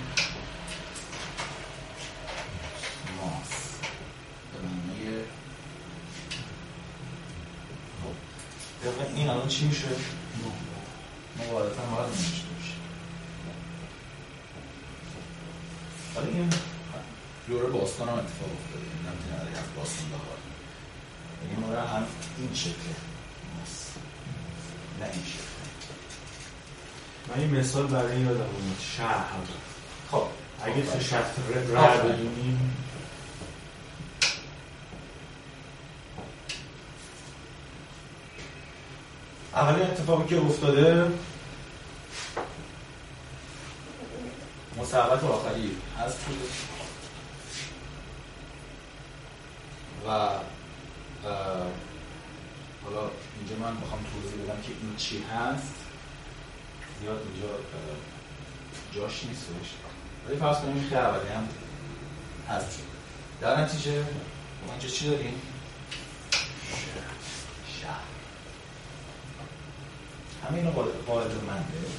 این الان چی میشه؟ ما واردتا باید نمیشته باشه. ولی این دوره باستان هم اتفاق افتاده، این نمیتونه علیه از باستان بخواد. یعنی ما را هم این شکل ماست، نه این شکل. من این مثال برای این یادم اومد، شهر. خب اگه تو شهر رد بدونیم اولین اتفاقی که افتاده مثبت آخری هست و حالا اینجا من بخوام توضیح بدم که این چی هست زیاد اینجا جاش نیستش، ولی فرض کنیم که اولی هم هست. در نتیجه ما اینجا چی داریم؟ شهر. همه اینا قاعده منده.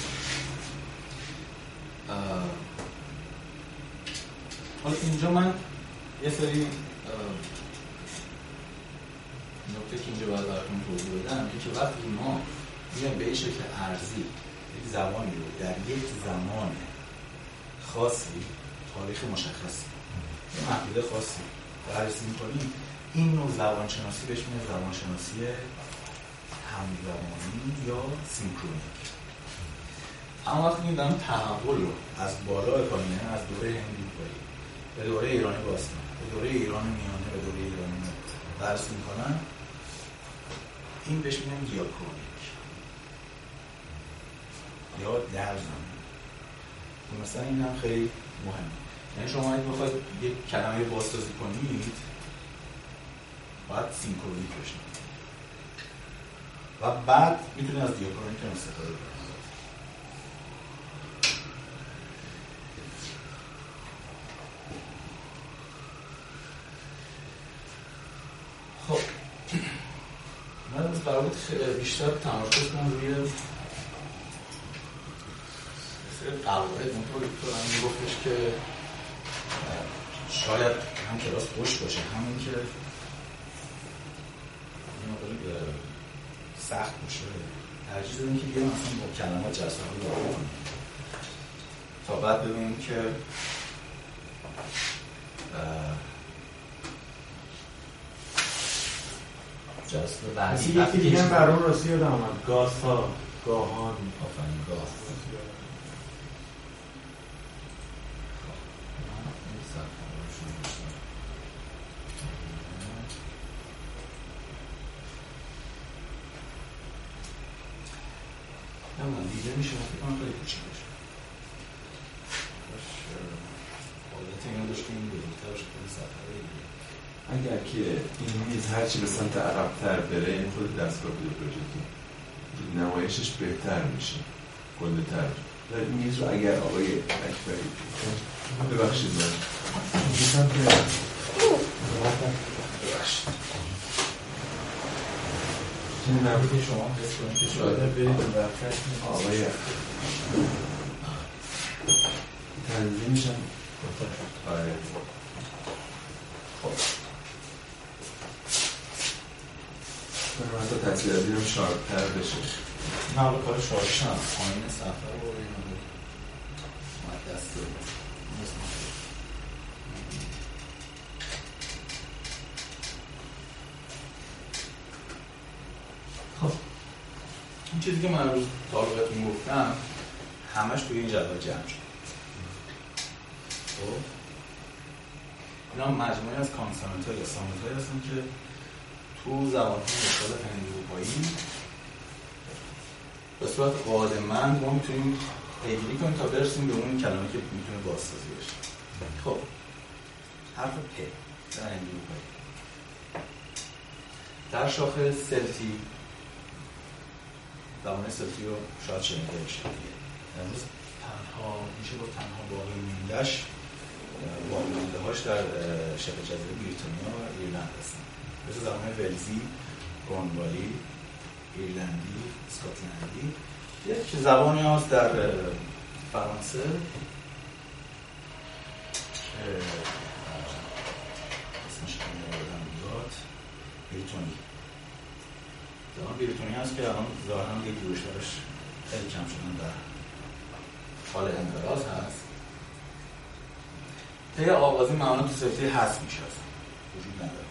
حالا اینجا من یه سری نکته که اینجا باید براتون توضیح بدم که وقتی ما میایم به این شکل ارزی یک زبانی رو در یک زمان خاصی تاریخ مشخصی یه محدوده خاصی بررسی می‌کنیم، این نوع زبانشناسی بهش میگن زبانشناسی همزمانی یا سینکرونیک. اما وقتی می‌بینم تحول رو از بالای پایین، از دوره هندوکایی به دوره ایرانی باستان، به دوره ایران میانه، به دوره ایران بررسی می‌کنن، این بهش میگن دیاکرونیک یا در زمان. مثلا این هم خیلی مهمه. یعنی شما اگه بخواید یک کلمه بازسازی کنید باید سینکرونیک بشه و بعد میتونید از دیاکرونیک هم استفاده کنید. خب من از برای بیشتر تمرکز کنم روی قواعد. اونطور دکترم میگفتش که شاید هم کلاس خوش باشه، همین که یه مقدار سخت باشه، ترجیح دادیم که بیایم اصلا با کلمات جذابی رو کنیم تا بعد ببینیم که جذاب بعدی یکی دیگه هم برام راستی یادم آمد، گاسا، گاهان، آفرین گاز. نمیدونم دیگه میشه فکر کنم خیلی کوچیک باشه. حالت اینا داشت که این بزرگتر باشه خیلی سفره دیگه. اگر که این میز هرچی به سمت عقب‌تر بره، این خود دستگاه بده پروژکتور نمایشش بهتر میشه، گنده‌تر. در این میز رو اگر آقای اکبری ببخشید من میگم که ببخشید این نبود که شما حس کنید که شاید برید و برکش آقای تنظیمش هم آره. خب من حتی تصویراتی هم شارپتر بشه. نه حالا کار شارش هم پایین سفر رو این رو باید دست رو خب این چیزی که من روز طالبتون گفتم همش توی این جدول جمع شد. خب اینا مجموعه از کانسونانت ها یا سامنت هایی هستن که تو زبان های مختلف هندواروپایی به صورت قاعده‌مند ما میتونیم پیگیری کنیم تا برسیم به اون کلمه که میتونه بازسازی بشه. خب حرف پ در هندواروپایی در شاخه سلتی، زبان سلتی رو شاید شنیده بشه دیگه. امروز تنها میشه با تنها باقی مونده‌اش باقی مونده‌هاش در شبه جزیره بریتانیا و ایرلند هستن. مثل زبان ولزی، کورنوالی، ایرلندی، اسکاتلندی. یک زبانی هست در فرانسه اسمش نمی‌دونم بیاد، بریتونی. زبان بریتونی هست که الان ظاهراً یک گوشه‌اش خیلی کم شدن در حال انقراض هست. طی آغازی معنا تو سلتی حذف میشه، وجود نداره.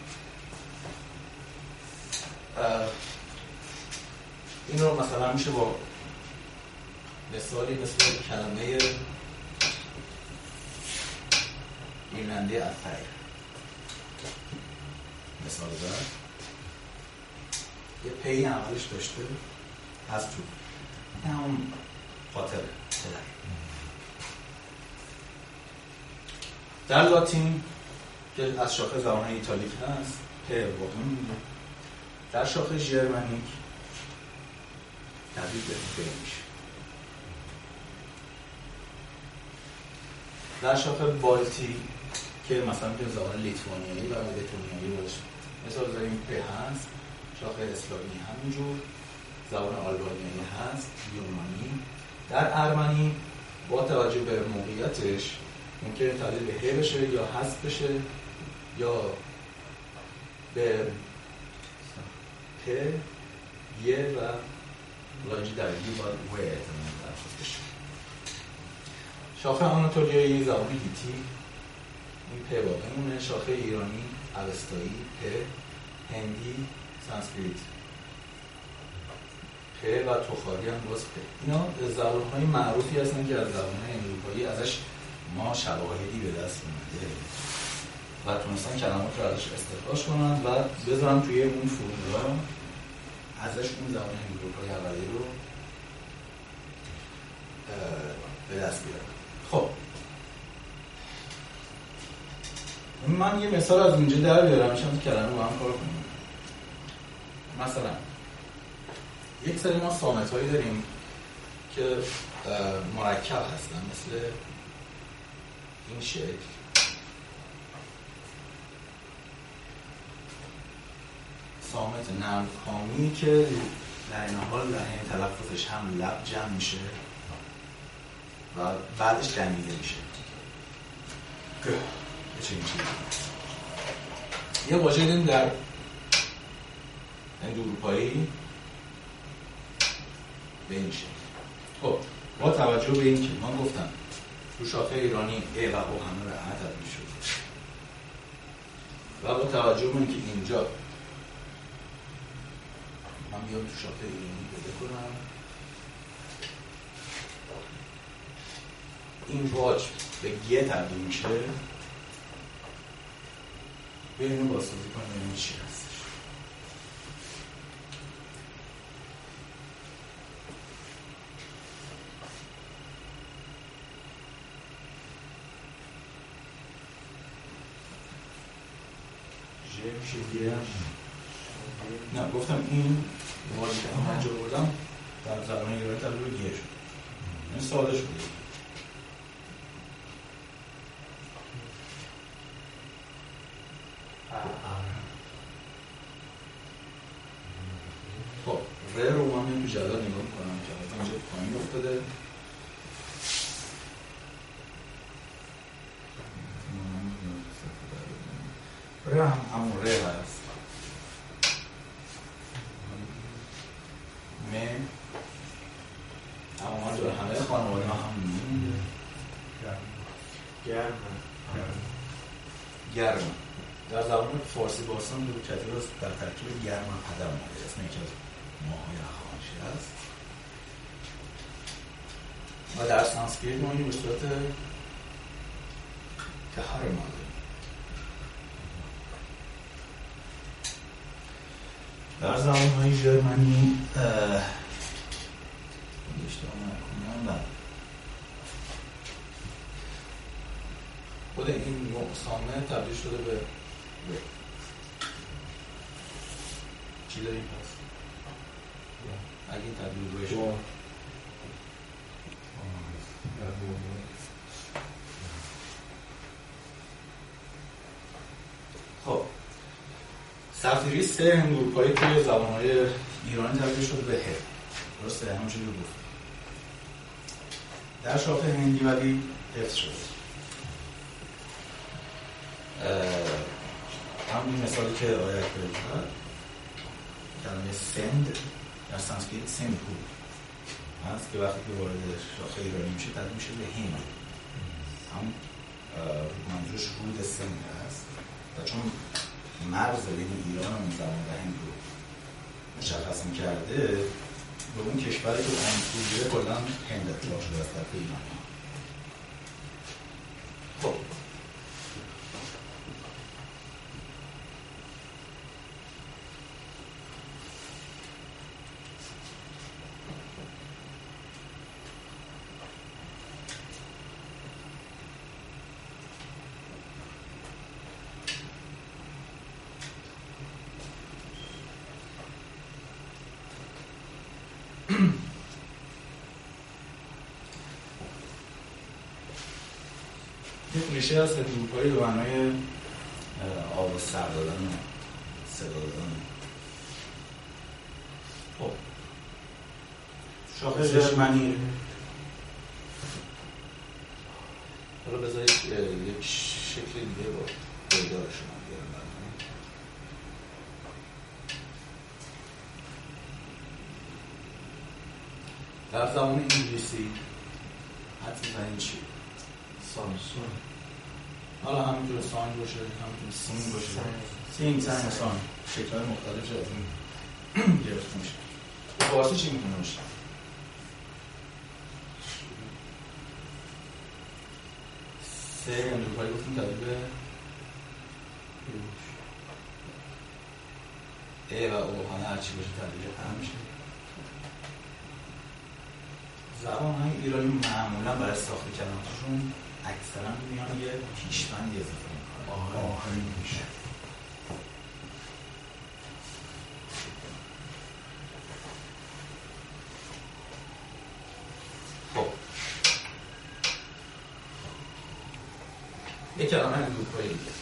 این رو مثلا میشه با مثالی مثل کلمه ایرلندی افیر مثال زد. یه پی اولش داشته از تو این هم خاطره در لاتین که از شاخه زبان‌های ایتالیک هست پ واقعی میده. در شاخه ژرمنیک تبدیل به پ میشه. در شاخه بالتی که مثلا به زبان لیتوانیایی و لیتوانیایی باشه مثال داریم پ هست. شاخه اسلامی همینجور زبان آلبانیایی هست، یونانی. در ارمنی با توجه به موقعیتش ممکنه تبدیل به ه بشه یا حذف بشه یا به پ، ی و لانجی درگی باید و اعتماد درخواست بشه. شاخه آناتولیایی زبان هیتی، این پ باقی مونه. شاخه ایرانی، اوستایی، پ. هندی، سانسکریت، پ و تخاری هم باز پ. اینا زبان‌های معروفی هستن که از زبان‌های اروپایی ازش ما شواهدی به دست اومده و تونستن کلمات رو ازش استخراج کنن و بذارن توی اون فرمولا، ازش اون زبان اروپایی اولیه رو به دست بیارن. خب من یه مثال از اینجا در بیارم چند کلمه با هم کار کنیم. مثلا یک سری ما صامت هایی داریم که مرکب هستن، مثل این شکل. صامت نرم کامی که در این حال لحن تلفظش هم لب جمع میشه و بعدش دمیده میشه. که چه این چیزی یه واژه داریم در اندوروپایی به این شکل. خب با توجه به این که من گفتم تو شاخه ایرانی ا و او همه به ا تبدیل شد و با توجه به این که اینجا من بیام تو شاخه ایرانی بده کنم این واج به گه تبدیل میشه، به اینو بازسازی کنم ببینیم چی هستش. ژ میشه گه. نه گفتم این واژه‌ای که من اینجا بردم در زبان ایرانی تبدیل به گه شد. این ساده شده. خب ر رو من تو جدول نگاه می‌کنم که اینجا پایین افتاده. ر هم همون ر هست. م اما در همه خانواده هم میمونه. گرم گرم در زبان فارسی باستان دو کتیب است در ترکیب گرم و پدر ماده، اسم یکی از ماه‌های اخوانشی است و در سانسکریت ما این به صورت تهر ماده. در زبان‌های ژرمنی اشتباه نکنم و خود این نوع سامه تبدیل شده به ر. چی داریم پس؟ اگه این تبدیل روی شما خب سفیریست اروپایی توی زبان‌های ایرانی تبدیل شده به ه. درسته؟ همونجوری رو گفت. در شاخه هندی ولی حفظ شده. همین مثالی که آیه اکبر بود، کلمه سند در سانسکریت سند بود هست که وقتی که وارد شاخه ایرانی میشه تبدیل میشه به هند. هم منظورش رود سند هست و چون مرز بین ایران و زبان و هند رو مشخص میکرده به اون کشوری که اون سوریه کلا هند اطلاق شده از طرف ایران. خب ریشه از اروپایی به معنای آب سر دادن و صدا دادن. خب شاخه ژرمنی. حالا بذارید یک شکل دیگه با پیدار شما بیارم برمونی. طرف زمان انگلیسی حد میزنین چی؟ سان سان. حالا همینجور سان باشه، همینجور سین باشه، سین سن سان، شکل‌های مختلفی از این گرفته میشه. فارسی چی میتونه باشه؟ سه اندروپایی گفتیم تبدیل به ای و او، حالا هرچی باشه تبدیل به هم میشه. زبان‌های ایرانی معمولا برای ساخت کلماتشون اکثرا میان یه پیشبندی اضافه میکنن. آهنگ میشه. خب یک کلمه اندروپایی دیگه.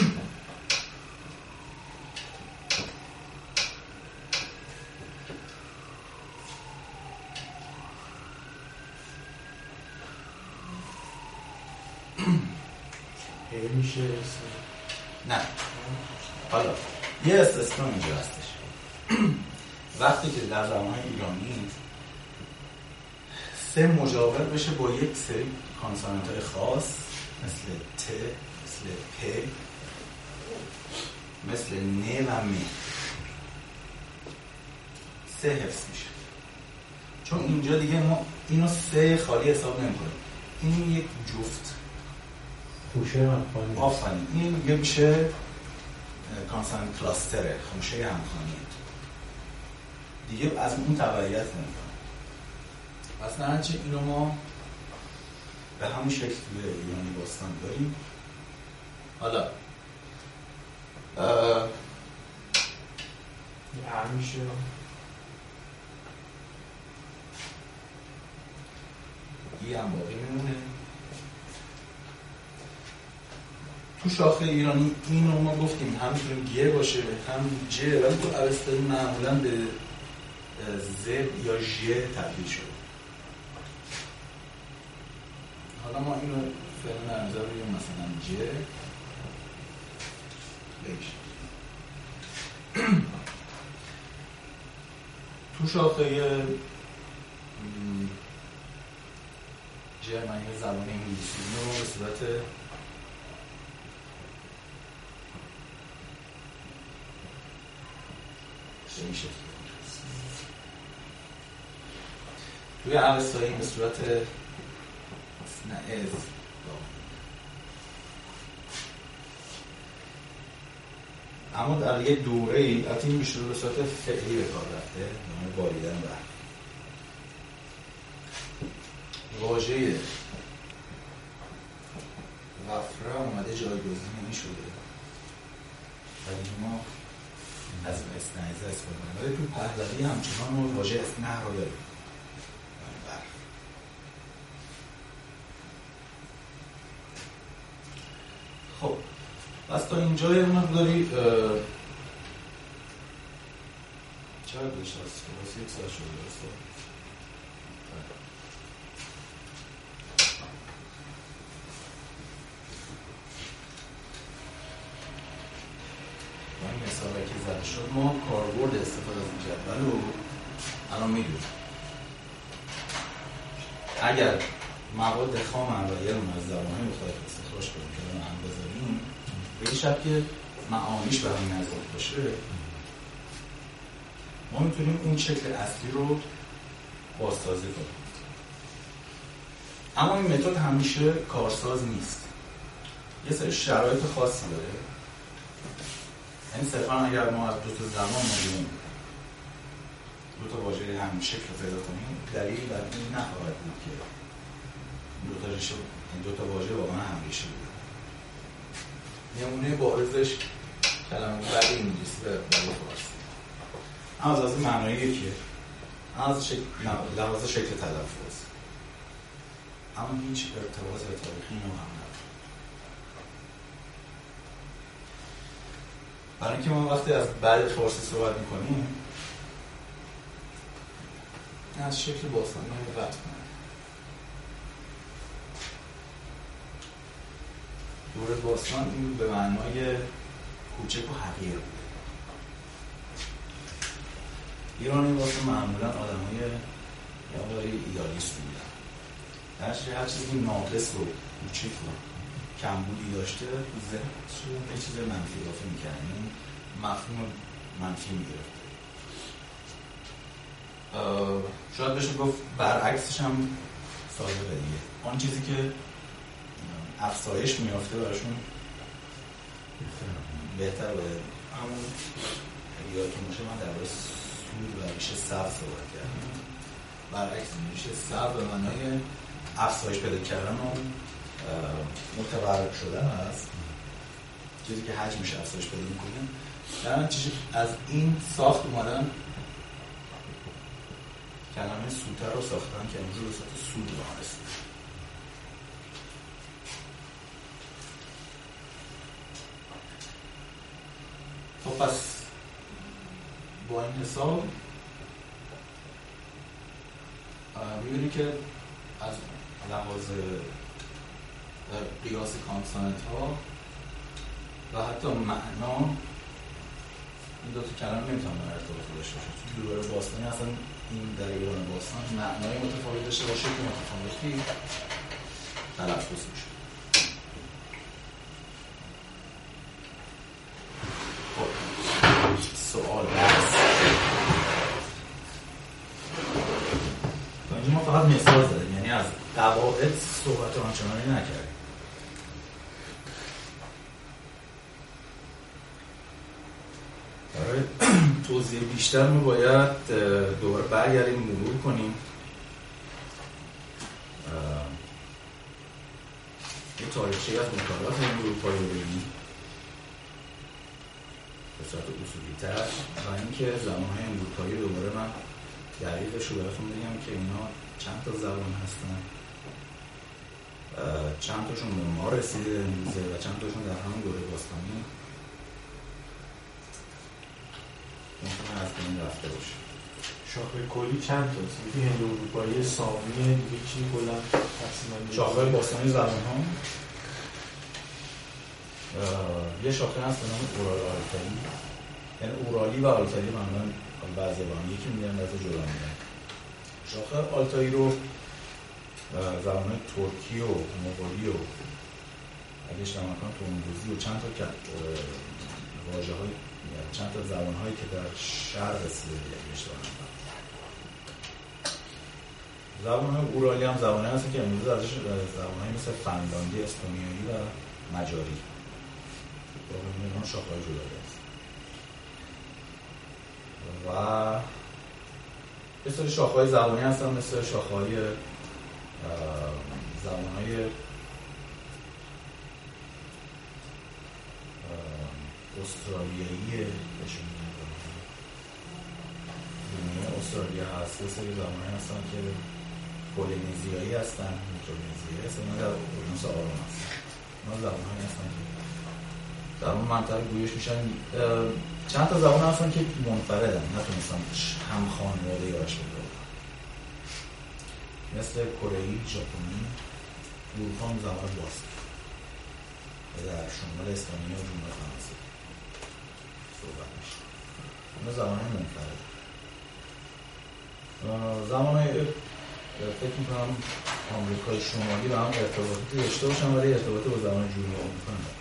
میشه اسم. نه حالا یه استثنا اینجا هستش. وقتی که در زبان‌های ایرانی سه مجاور بشه با یک سری کانسونانت‌های خاص مثل ت، مثل پ، مثل ن و م، سه حفظ میشه. چون اینجا دیگه ما اینو سه خالی حساب نمی‌کنیم. این یک جفت خوشه همخوانی. آفرین. این دیگه میشه کانسونانت کلاستره، خوشه همخوانی. دیگه از اون تبعیت نمی‌کنه. پس نهانچه اینو ما به همون شکل توی ایرانی باستان داریم. حالا هر میشه ای هم باقی میمونه. تو شاخه ایرانی اینو ما گفتیم هم میتونیم گه باشه هم جه، ولی تو اوستا معمولا به ز یا ژ تبدیل شده. حالا ما اینو فعلا در نظر بگیریم مثلا ج بگیش. تو شاخه جرمنی زبان انگلیسی رو به صورت این شکل توی اوستایی به صورت نعز اما در یه دوره ای البته این بیشتر به صورت فعلی به کار رفته، یعنی باریدن بر واژه وفره اومده جایگزینی شده ولی ما از اسنعیزه استفاده کنیم، ولی تو پهلوی همچنان ما واژه اسنع رو داریم. خب پس تا اینجا یه مقداری چقدر داشته هست که باز یک ساعت شده درسته؟ با این مثاله که زده شد ما کاربرد استفاده از این جدول رو الان میدونیم. اگر مواد خام اولیه رو از زبان‌های مختلف استخراج کنیم که رو هم بذاریم به این شب که معانیش به همین نظر باشه، ما میتونیم این شکل اصلی رو بازسازی کنیم. اما این متد همیشه کارساز نیست، یه سری شرایط خاصی داره. یعنی صرفا اگر ما از دو تا زمان مدیم دو تا واژه همین شکل رو پیدا کنیم دلیلی بر این نخواهد بود که دو تا ریشه این دو تا واژه واقعا هم ریشه بوده. نمونه بارزش کلمه بعد انگلیسی و بعد فارسی. اما از این معنایی یکیه، از شکل لحاظ شکل تلفظ، اما هیچ ارتباط به تاریخی هم نداره. برای اینکه ما وقتی از بعد فارسی صحبت میکنیم از شکل باستانی رد کنه. دوره باستان این به معنای کوچک و حقیر بود. ایرانی واسه معمولا آدم های ایدالیست بودن. هر چیزی هر چیزی ناقص و کوچک و کمبودی داشته ذهنشون یه چیز منفی اضافه می‌کردن، این مفهوم منفی می‌گرفت. شاید بشه گفت برعکسش هم صادقه دیگه. آن چیزی که افزایش می‌یافته براشون بهتر بوده. همون یادتون باشه من درباره سود و ریشه صرف صحبت کردم. برعکس ریشه صرف به معنای افزایش پیدا کردن و متورق شدن هست، چیزی که حجمش افزایش پیدا می‌کنه. در نتیجه از این ساخت اومدن کلمه سودتر رو ساختن که امروز به صورت سود وارسته. خب پس با این حساب می‌بینی که از لحاظ قیاس کانسوننت ها و حتی معنا این دو تا کلمه نمیتونن ارتباط داشته باشه. تو دوره باستانی اصلا این در ایران باستان معنای متفاوت داشته باشه که متفاوتی تلفظ میشه. خب سوال هست. اینجا ما فقط مثال زدیم، یعنی از قواعد صحبت آنچنانی نکردیم. برای توضیح بیشتر ما باید دوباره برگردیم مرور کنیم یه تاریخچه از مطالعات اروپایی رو ببینیم به صورت اصولی تر و اینکه زبان‌های اروپایی دوباره من دقیقش رو براتون بگم که اینا چند تا زبان هستن، چند تاشون به ما رسیده امروزه و چند تاشون در همون دوره باستانی ممکنه از بین رفته باشه. شاخه کلی چند تاست؟ یکی هند اروپایی، سامیه، دیگه چی کلا تقسیم؟ شاخه باستانی زبان ها یه شاخه هست به نام اورال آلتایی، یعنی اورالی و آلتایی معمولا بعضی زبان یکی میگن بعضی جدا میگن. شاخه آلتایی رو زبان‌های ترکی و مغولی و اگه اشتباه نکنم ترکمن‌زی و چند تا واژه‌های چند تا زبان‌هایی که در شرق سیبری اگه اشتباه نکنم. زبان‌های اورالی هم زبان‌هایی هستن که امروز ازش زبان‌هایی مثل فنلاندی، استونیایی و مجاری واقعا اینا شاخه‌های جدایی هست. و یه سری شاخه‌های زبانی هستن مثل شاخه‌های زبان‌های استرالیایی بهشون میگن. دنیای استرالیا هست، یه سری زبان‌هایی هستن که پولینزیایی هستن، میکرونزیایی هستن، اینا در اقیانوس آرام هستن. اینا زبان‌هایی هستن که در اون منطقه گویش میشن. چند تا زبان هستن که منفردن، نتونستن هم خانواده یاش بگذارن، مثل کره‌ای، ژاپنی، اروپا هم زبان باست و در شمال اسپانیا و جنوب فرانسه صحبت میشه. اینا زبان‌های منفرد. زبان‌های فکر می‌کنم آمریکای شمالی با هم ارتباطی داشته باشن ولی ارتباطی با زبان جنوبی آمریکا ندارن.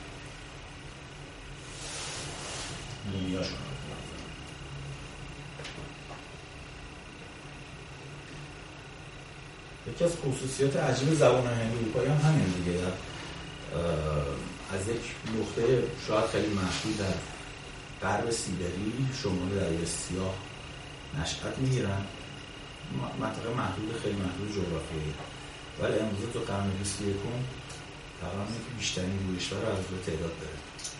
دنیاشون یکی از خصوصیات عجیب زبان‌های هند اروپایی هم همین دیگه. از یک نقطه شاید خیلی محدود در غرب سیبری شمال دریای سیاه نشأت میگیرن، منطقه محدود خیلی محدود جغرافیایی، ولی امروز تو قرن بیست و یکم تقریبا که بیشترین گویشور از روی تعداد داره.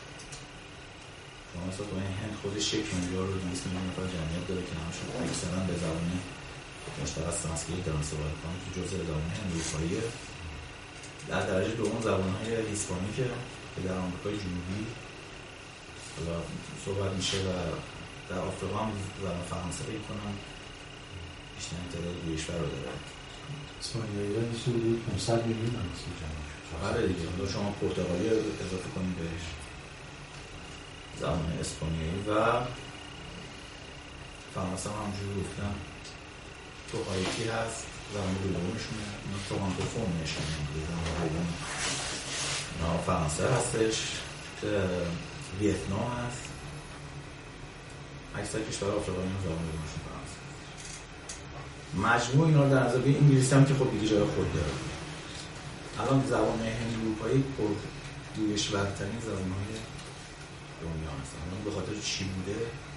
مثلا تو این هند خودش یک میلیارد و دویست میلیون نفر جمعیت داره که همشون اکثرا به زبان مشترک سانسکریت دارن صحبت می‌کنن که جزء زبان‌های اروپاییه. در درجه دوم زبان‌های هیسپانیک که در آمریکای جنوبی صحبت میشه و در آفریقا هم زبان فرانسه فکر کنم بیشترین تعداد گویشور رو داره. اسپانیایی ها نیست بود پانصد میلیون هم نیست جمعه. آره دیگه دو شما پرتغالی رو اضافه کنید بهش زبان اسپانیایی و فرانسه هم همجور گفتم تو هایتی هست زبان دومشونه اینا فرانکوفون نشونه زبان دوم اینا فرانسه هستش ویتنام هست اکثر کشور آفریقایی هم زبان دومشون فرانسه هست مجموع اینا رو در نظر بگیرید انگلیسی هم که خب دیگه جای خود داره الان زبان هند اروپایی پر گویشورترین زبان‌های دنیا هست. الان به خاطر چی بوده؟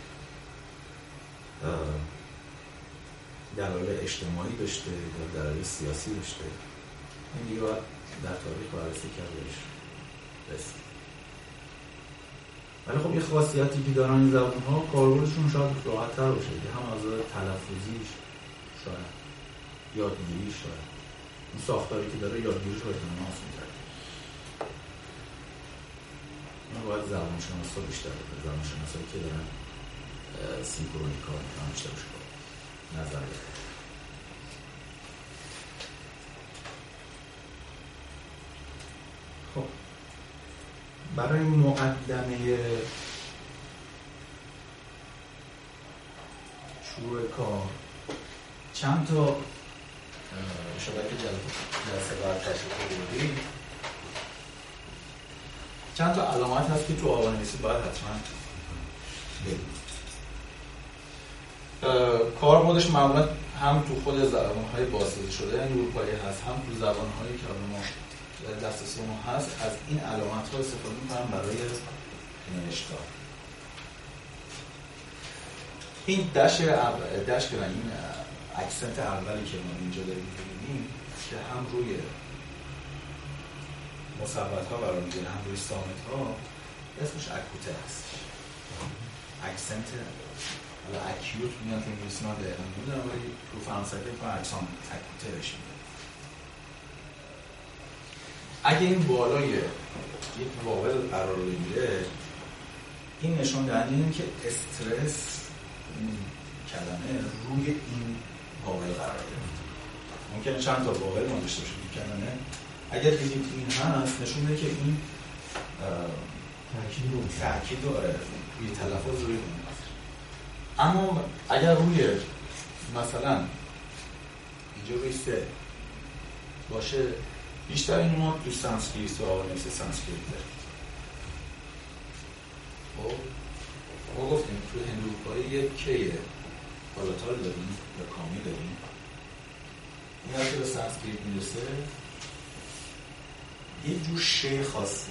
دلایل اجتماعی داشته یا دلایل سیاسی داشته. این دیگه باید در تاریخ بررسی کردش رسید. ولی خب یه خاصیتی که دارن این زبان‌ها کاربردشون شاید راحت‌تر باشه. هم از نظر تلفظیش شاید یادگیریش شاید این ساختاری که داره یادگیریش رو احتمالاً آسان‌تره. من باید زبان شناسا بیشتر بکنه زبان شناسایی که دارن سینکرونی کار میکنن بیشتر بشه نظر بده. خب برای مقدمه شروع کار چند تا شبکه که جلسه بعد تشکیل بودیم چند تا علامت هست که تو آوان‌نویسی باید حتما بگیم. کاربردش معمولا هم تو خود زبان‌های بازسازی شده یعنی اروپایی هست هم تو زبان‌هایی که ما دسترسی ما هست از این علامت‌ها استفاده می‌کنن برای نوشتار. این دش دش که این اکسنت اولی که ما اینجا داریم می‌بینیم که هم روی مثبت‌ها قرار می‌گیره هم روی صامت‌ها اسمش اکوته هست. اکسنت حالا اکیوت میاد که انگلیسی من دقیقا نمیدونم ولی تو فرانسوی که اکسان اکوته بشه. اگه این بالای یک واول قرار بگیره این نشون دهنده اینه که استرس این کلمه روی این واول قرار گرفته. ممکنه چند تا واول ما داشته باشیم این کلمه اگر بگیم این هست نشون میده که این تأکید داره روی تلفظ روی اون هست. اما اگر روی مثلا اینجا روی سه باشه بیشتر این ما تو سانسکریت و آوان‌نویسی سانسکریت داریم. خب ما گفتیم تو هند اروپایی یک کی بالاتر داریم یا کامی داریم. این وقتی به سانسکریت میرسه یه جور شه خاصی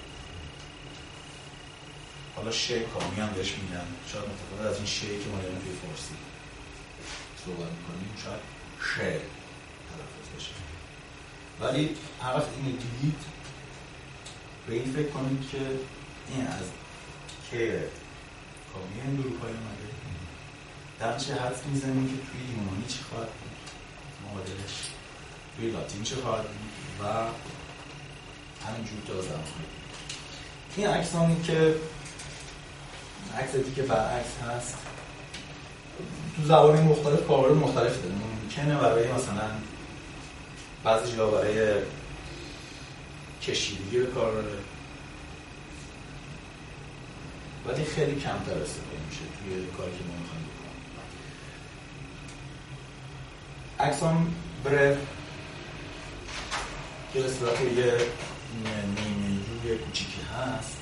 حالا شه کامی هم بهش میگن شاید متفاوت از این شه که ما داریم توی فارسی صحبت میکنیم شاید شه تلفظ بشه ولی هر وقت اینو دیدید به این فکر کنید که این از که کامی هند اروپایی اومده در چه حد میزنیم که توی یونانی چی خواهد بود معادلش توی لاتین چه خواهد بود و همینجور تا زمان این عکسانی که عکسی که برعکس هست تو زبان مختلف کاربرد مختلف داره. ممکنه برای مثلا بعضی جا برای کشیدگی به کار بره ولی خیلی کمتر استفاده میشه توی کاری که ما میخوایم بکنیم. عکسان بره که به صورت یه نیمه روی کوچیکی هست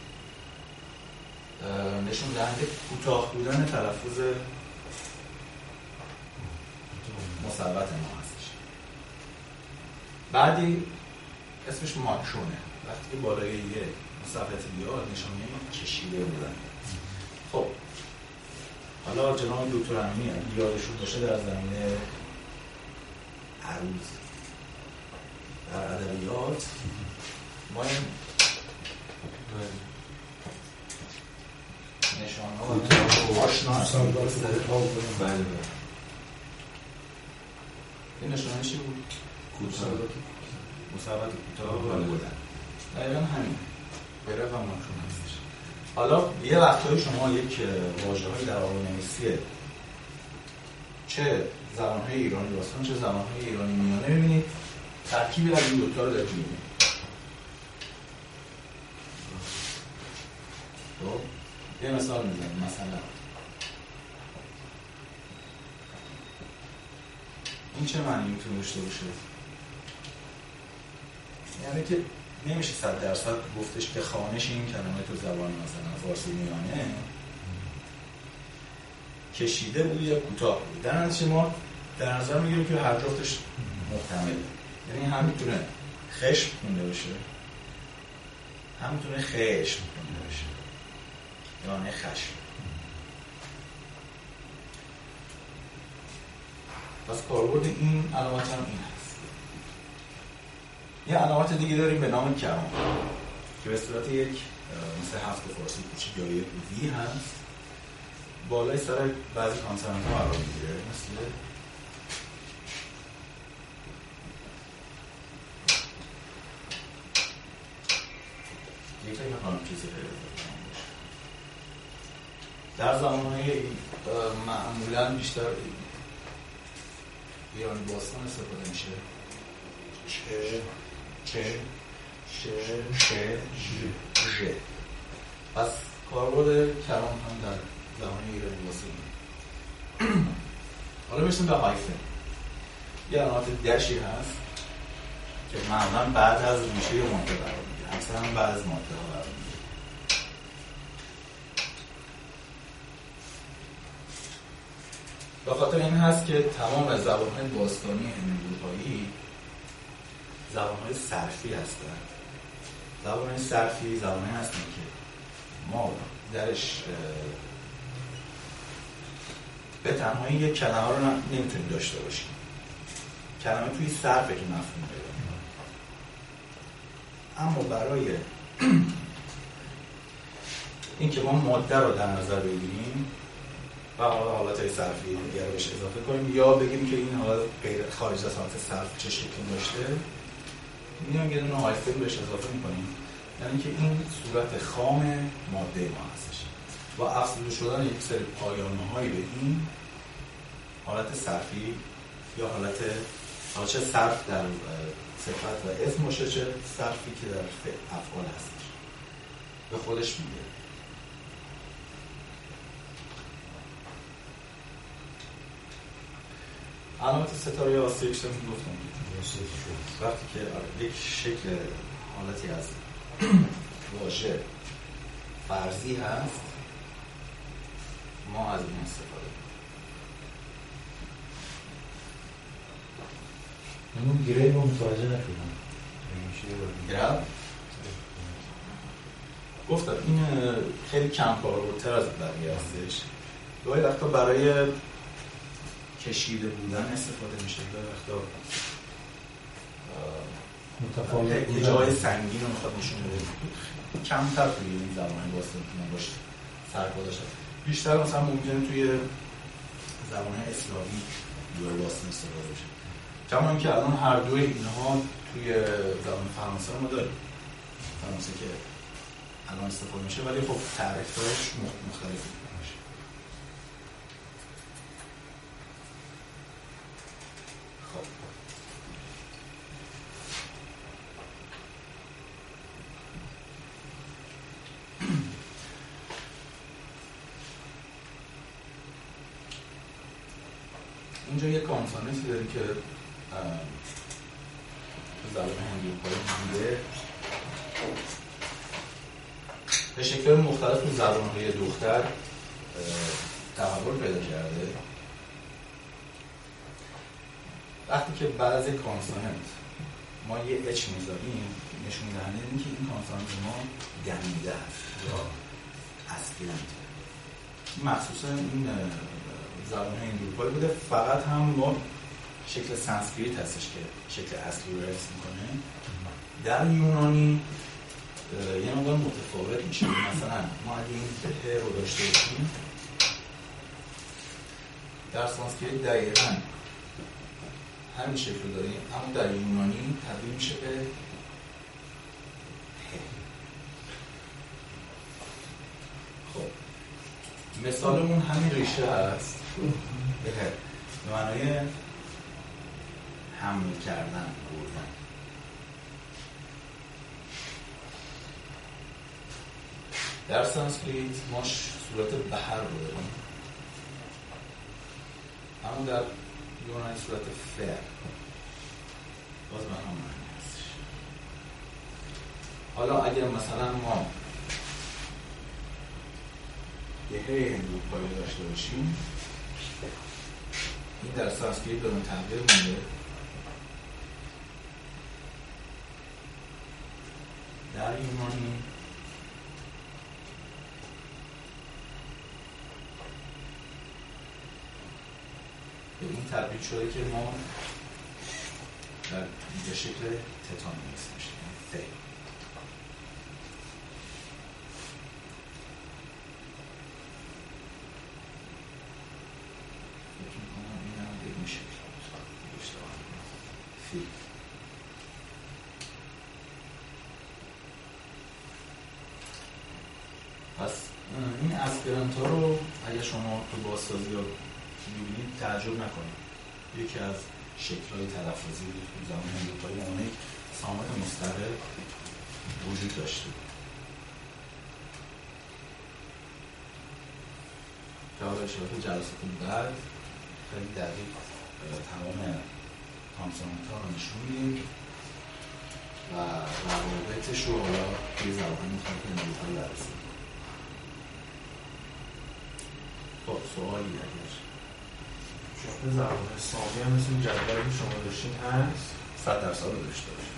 نشون دهنده کوتاه بودن تلفظ مثبت ما هستش. بعدی اسمش ماکرونه وقتی که بالای یه مثبت بیاد نشانه کشیده بودن. خب حالا جناب دکتر امینی یادشون باشه در زمینه عروض در ادبیات ما این نشانه ها آشنا هستیم. بله این نشانه چی بود؟ کوتاه مثبت کوتاه بودن دقیقا همین بره و ماکرون هستش. حالا یه وقتایی شما یک واژه‌هایی در آوان‌نویسی چه زبان‌های ایرانی باستان چه زبان‌های ایرانی میانه می‌بینید ترکیبی از این دو تا رو دارید می‌بینید. خب یه مثال میزنم. مثلا این چه معنی میتونه داشته باشه؟ یعنی که نمیشه صد درصد گفتش که خوانش این کلمه تو زبان مثلا فارسی میانه کشیده بود یا کوتاه بود. در نتیجه ما در نظر میگیریم که هر جفتش محتمله. یعنی هم میتونه خشم خونده باشه، هم میتونه خشم خونده باشه، یعنی خشم. پس کاربرد این علامت هم این هست. یه علامت دیگه داریم به نام کرام که به صورت یک مثل هفت فارسی کوچیک یا یک وی هست، بالای سر بعضی کانسونانت ها قرار میگیره، مثل یک تا یک هم چیزی در زمانهای معمولا بیشتر ایرانی باستان استفاده میشه. چه چه چه چه ژ. پس کاربرد کلام هم در زمان ایرانی باستان. حالا برسیم به هایفن. یه علامت دشی هست که معمولا بعد از ریشه ماده قرار میگیره، مثلا بعد از ماده ها قرار میگیره. به خاطر این هست که تمام زبان‌های باستانی هندوهایی زبان‌های صرفی هستند. زبان‌های صرفی زبان‌هایی هستند که ما درش به تنهایی یک کلمه رو نمیتونیم داشته باشیم. کلمه توی صرفه که مفهوم پیدا می‌کنه. اما برای اینکه ما ماده رو در نظر بگیریم و حالتهای صرفی دیگر رو بهش اضافه کنیم یا بگیم که این حالت غیر خارج از حالت صرف چه شکلی داشته، میام یه دونه هایفن بهش اضافه میکنیم، یعنی که این صورت خام ماده ما هستش. با افزوده شدن یک سری پایانه‌هایی به این حالت صرفی یا حالت حالا چه صرف در صفت و اسم باشه چه صرفی که در افعال هستش به خودش میده. علامت ستاره آسیکش هم گفتم وقتی که یک شکل حالتی از واژه فرضی هست ما از این استفاده منون گریب رو متوجه نکنم. گریب؟ گفتم این خیلی کم کاربردتر از بقیه هستش. گاهی وقتا برای کشیده بودن استفاده میشه، گاهی وقتا متفاوت یه جای سنگین رو میخواد نشون بده. کمتر توی این زبان باستان که من باشه سرکا داشتم. بیشتر مثلا ممکنه توی زبان اسلامی جای باستان استفاده بشه. کما اینکه الان هر دوی اینها توی زبان فرانسه ما داریم. فرانسه که الان استفاده میشه ولی خب تعریفش مختلفه. اینجا یک کانسونانتی داریم که زبان هندی میگه به شکل مختلف تو زبان‌های دختر تحول پیدا کرده. وقتی که بعد از یک کانسونانت ما یه اچ میذاریم نشون دهنده اینه که این کانسونانت ما دمیده است یا اسپیرنت. مخصوصا این زبان هندی بوده، فقط هم ما شکل سانسکریت هستش که شکل اصلی رو حفظ میکنه. در یونانی یه مقدار متفاوت میشه. مثلا ما اگه این به رو داشته باشیم در سانسکریت دقیقاً همین شکل رو داریم، اما در یونانی تبدیل میشه به ه. خب مثالمون همین ریشه هست به ه. به معنای حمل کردن، بردن. در سانسکریت ما صورت بحر رو داریم، همون در یونانی صورت فر، باز به هم معنی هستش. حالا اگر مثلا ما یه هی هندوپایی داشته باشیم، این در سانسکریت به اون تغییر میده، در یونانی به این تبدیل شده که ما در به شکل تتانوس میشیم، فی. فکر میکنم این هم به این شکل فی. پس این اسپرانتو رو اگه شما تو بازسازی رو می‌بینید تعجب نکنید، یکی از شکل‌های تلفظی تو زمان هندوپایی اونه سامت مستقل وجود داشته که حالا اشارات جلسات بعد خیلی دقیق تمام کانسونانت‌ها رو نشون میدیم و روابطش رو حالا توی زبان مختلف هندوپایی بررسی. خب سوالی اگر شما زبان سامی هم مثل این جدولی که شما داشتین هست؟ صد درصد رو داشته باشه.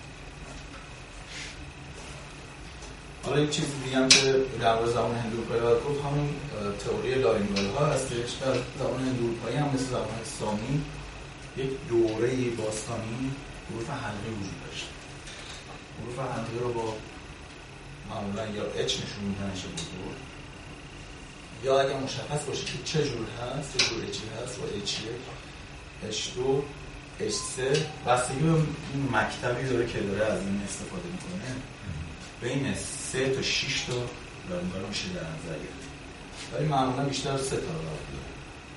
حالا یک چیز دیگه هم که در مورد زبان هندوپایی ها گفت همون تئوری لارینگال ها هستش. در زبان هندوپایی هم مثل زبان سامی یک دوره باستانی حروف حلقی وجود داشت. حروف حلقی رو با معمولا یا اچ نشون میدن چه بزرگ، یا اگه مشخص باشه که چه جور هست، چه جور اچی هست و اچ یک، اچ دو، اچ سه، بستگی به این مکتبی داره که داره از این استفاده میکنه. بین سه تا شش تا لارینگال میشه در نظر گرفت، ولی معمولا بیشتر سه تا رو داره.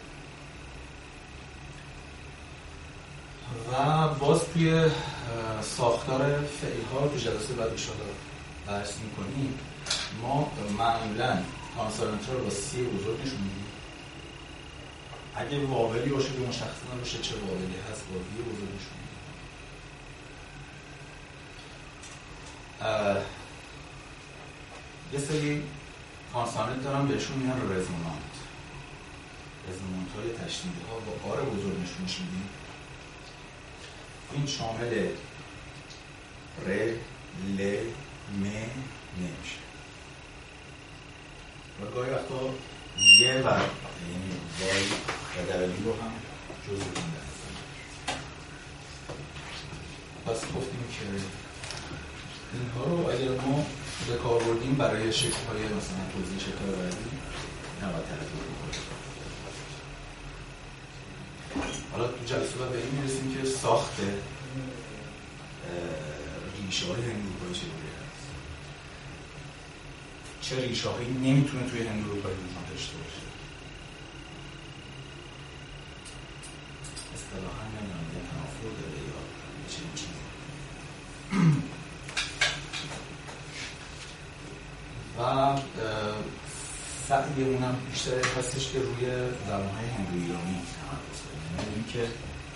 و باز توی ساختار فعل‌ها تو جلسه بعد انشاءالله بحث میکنیم. ما معمولا کانسونانت رو با سی بزرگ نشون میدیم. اگه واولی باشه که مشخص نباشه چه واولی هست، با وی بزرگ نشون میدیم. یه سری کانسونانت دارن بهشون میگن رزونانت. رزونانت های تشدیدی ها با آر بزرگ نشون میدیم. این شامل ر، ل، م، ن میشه. و گاهی وقتا یه و یعنی وای و دبلی رو هم جزء این درستن. پس گفتیم که اینها رو اگر ما به کار بردیم برای شکل‌های مثلا توضیح شکل‌های بعدی نباید تلقی بکنیم. حالا تو جلسه بعد به این میرسیم که ساخت ریشه های هندوپایی چجوری هست، چه ریشه هایی نمیتونه توی هندوپایی وجود داشته باشه. اصطلاحاً نمیدونم یه تنافر داره یا چه چیزی. و سعیمون هم بیشتر هستش که روی زبان‌های هندو ایرانی تمرکز کنیم، یعنی که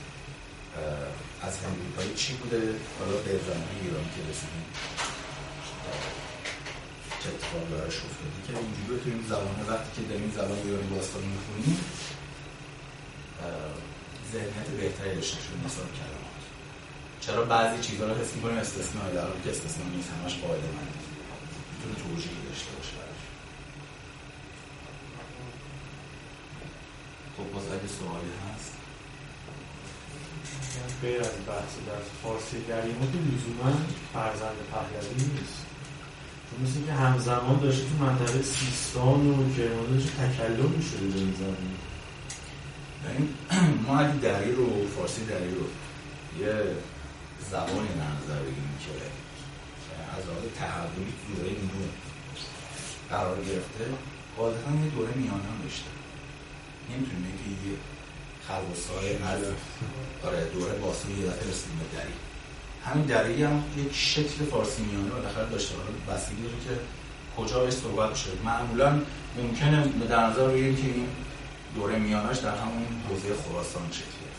از هندوپایی چی بوده حالا به زبان‌های ایرانی که رسیدیم چه اتفاق براش افتاده که اینجوری بتونیم زبان‌ها وقتی که داریم زبان ایرانی باستانی می‌خونیم ذهنیت بهتری داشته شده نسبت کلمات. چرا بعضی چیزها رو حس می‌کنیم استثناء، در حالی که استثناء نیست، همش قاعده مند میتونه توجیهی داشته باشه براش. خب باز اگه سوالی هست غیر از بحث در فارسی گریمه که لزوما فرزند پهلوی نیست، چون مثل که همزمان داشته تو منطقه سیستان و کرمان داشته تکلمی شده به این زبان. یعنی ما اگه دری رو فارسی دری رو یه زبانی در نظر بگیریم که از لحاظ تحولی دوره نیمه قرار گرفته، غالبا یه دوره میانه هم داشته. نمیتونیم بگیم که یه خلوص‌های از آره دوره باستانی یه دفعه رسیدیم به دری. همین دری هم یک شکل فارسی میانه بالاخره داشته، حالا بستگی داره که کجا بهش صحبت شد. معمولا ممکنه در نظر بگیریم که این دوره میانه‌اش در همون حوزه خراسان شکلیه.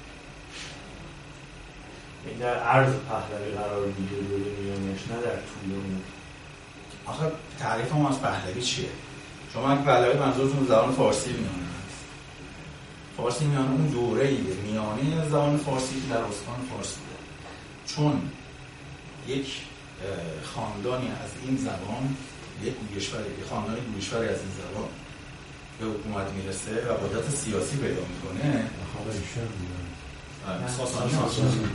این در عرض پهلوی قرار میگیره دوره میانه‌اش، نه در طول اون. آخه تعریف ما از پهلوی چیه؟ شما اگه پهلوی منظورتون زبان فارسی میانه است. فارسی میانه اون دوره‌ای میانه زبان فارسی که در استان فارس بوده. چون یک خاندانی از این زبان، یک گویشوری، یک خاندانی گویشوری از این زبان به حکومت میرسه و قدرت سیاسی پیدا میکنه. خواهرشان میگن ساسانی ساسانی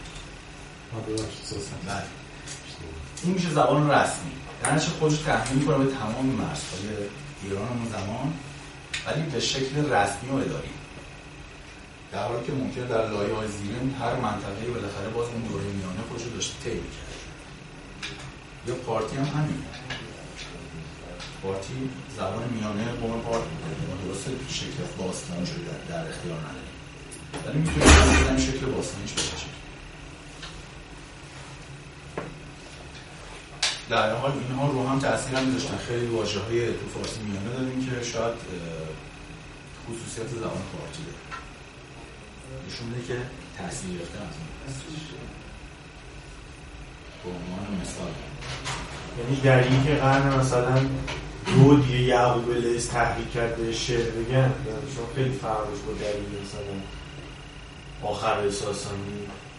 بله. این میشه زبان رسمی، در نتیجه خودش تحمیل میکنه به تمام مرزهای ایران اون زمان، ولی به شکل رسمی و اداری، در حالی که ممکنه در لایه‌های زیرین هر منطقه‌ای بالاخره باز اون دوره میانه خودش رو داشته طی می‌کرد. یا پارتی هم همینه. پارتی زبان میانه قوم پارت بوده، ما درسته شکل باستانی شده در, در اختیار نداریم، ولی میتونیم این شکل باستانیش بشه. در حال اینها رو هم تأثیر هم می‌ذاشتن. خیلی واژه‌های تو فارسی میانه داریم که شاید خصوصیت زبان پارتی داره، نشون میده که تأثیر گرفته از اون هستش. به عنوان مثال یعنی در این که قرن مثلا دو دیگه یعقوب لیث تحقیق کرد به شعر بگن، شما خیلی فرقش با در این مثلا آخر ساسانی.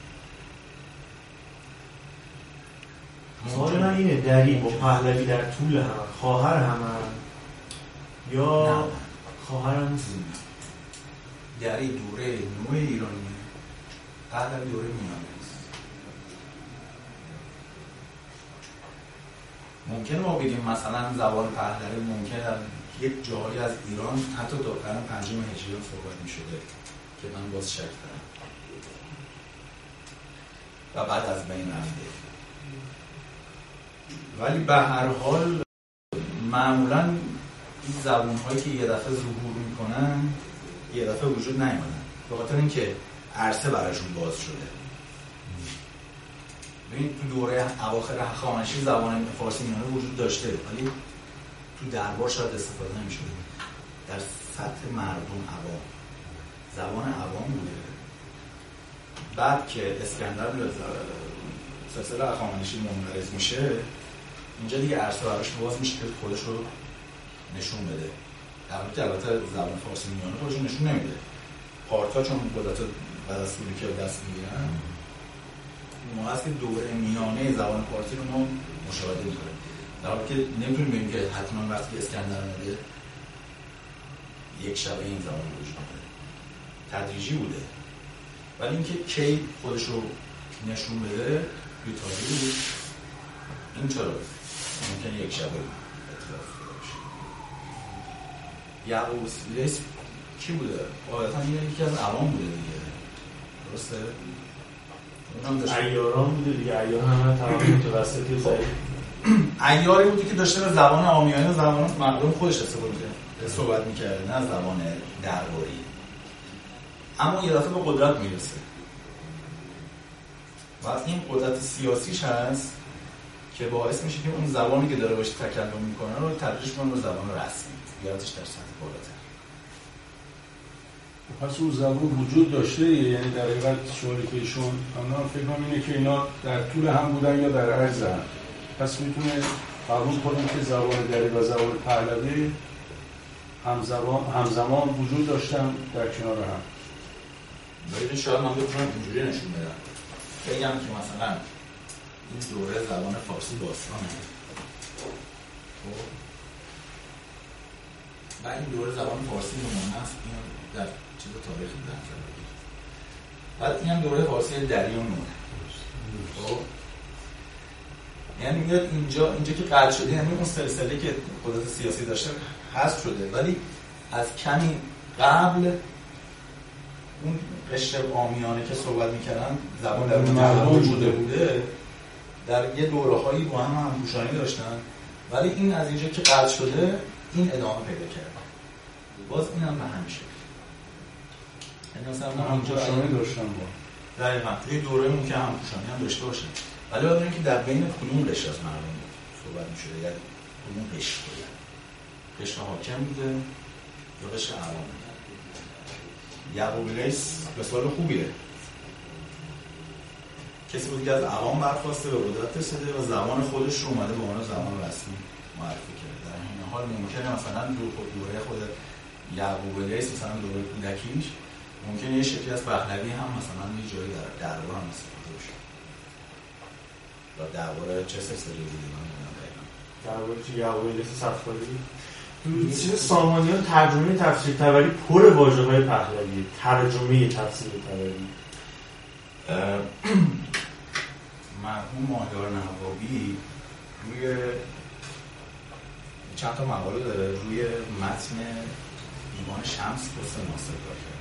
سوال من اینه، دری با پهلوی در طول هم خواهر هم یا خواهر هم نیست؟ دری دوره نوع ایرانی، پهلوی دوره میانه است. ممکنه ما بگیم مثلا زبان پهلوی ممکنه در یک جایی از ایران حتی تا قرن پنجم هجری صحبت می شده که من باز شک دارم و بعد از بین رفته، ولی به هر حال معمولا این زبان هایی که یه دفعه ظهور میکنن یه دفعه وجود نیومدن، به خاطر اینکه عرصه براشون باز شده. ببین تو دوره اواخر هخامنشی زبان فارسی میانه وجود داشته، ولی تو دربار شاید استفاده نمی‌شد. در سطح مردم عوام زبان عوام بوده. بعد که اسکندر میاد سلسله هخامنشی منقرض میشه، اینجا دیگه عرصه براش باز میشه که خودش رو نشون بده. در حالی که البته زبان فارسی میانه خودش نشون نمیده. پارتا چون قدرت بعد از سوری که دست میگیرن، ما هست که دوره میانه زبان فارسی رو ما مشاهده میکنیم. در حالی که نمیتونیم بگیم که حتما وقتی اسکندر اومده یک شبه این زبان وجود داره. تدریجی بوده. ولی اینکه کی خودش رو نشون بده توی تاریخ، این چرا ممکنه یک شبه اتفاق بشه. یعقوب لیث کی بوده؟ واقعا یکی از عوام بوده دیگه، درسته؟ عیاران بوده دیگه. عیار همه طبقه متوسطی ضعیف. عیاری بوده که داشته به زبان عامیانه و زبان مردم خودش استفاده می‌کرد، صحبت می‌کرد، نه زبان درباری. اما یه دفعه به قدرت میرسه و این قدرت سیاسیش هست که باعث میشه که اون زبانی که داره باشه تکلم میکنه رو تبدیلش کنه به زبان رسمی، بیارتش در سطح بالاتر. پس اون زبان وجود داشته، یعنی در حقیقت سوالی که ایشون من فکر کنم اینه که اینا در طول هم بودن یا در عرض هم. پس میتونه قبول کنیم که زبان دری و زبان پهلوی همزمان همزمان وجود داشتن در کنار هم. باید شاید من بتونم اینجوری نشون بدم، بگم که مثلا این دوره زبان فارسی باستانه و این دوره زبان فارسی نمونه است، این در چیز تاریخی در نظر بگیرید. بعد این هم دوره فارسی دری و نونه. خب یعنی میاد اینجا اینجا که قطع شده، یعنی اون سلسله که قدرت سیاسی داشته حذف شده، ولی از کمی قبل اون قشر عامیانه که صحبت میکردن زبان در اون وجود بوده، در یه دوره‌هایی با هم همپوشانی داشتن، ولی این از اینجا که قطع شده این ادامه پیدا کرده. باز این هم به همین شکل. یعنی مثلا هم همپوشانی داشتن با دقیقاً توی دوره اون که همپوشانی هم داشته باشه، ولی باید که در بین کدوم قشر از مردم صحبت می‌شده، یعنی کدوم قشر بوده، قشر حاکم بوده یا قشر عوام. یعقوب لیث مثال خوبیه، کسی بود که از عوام برخواسته به قدرت رسیده و زمان خودش رو اومده به عنوان زمان رسمی معرفی کرده. در این حال ممکنه مثلا دوره خود یعقوب لیث مثلا دوره کودکیش ممکنه یه شکلی از پهلوی هم مثلا یه جایی در دربار هم استفاده بشه. و درباره چه سلسله بوده من نمیدونم دقیقاً. درباره چه یعقوب لیث صفوی؟ چیز سامانیان ترجمه تفسیر طبری پر واژه‌های پهلوی، ترجمه تفسیر طبری. مرحوم ماهیار نوابی روی چند تا مقاله داره روی متن دیوان شمس پست ناصر کار کرد.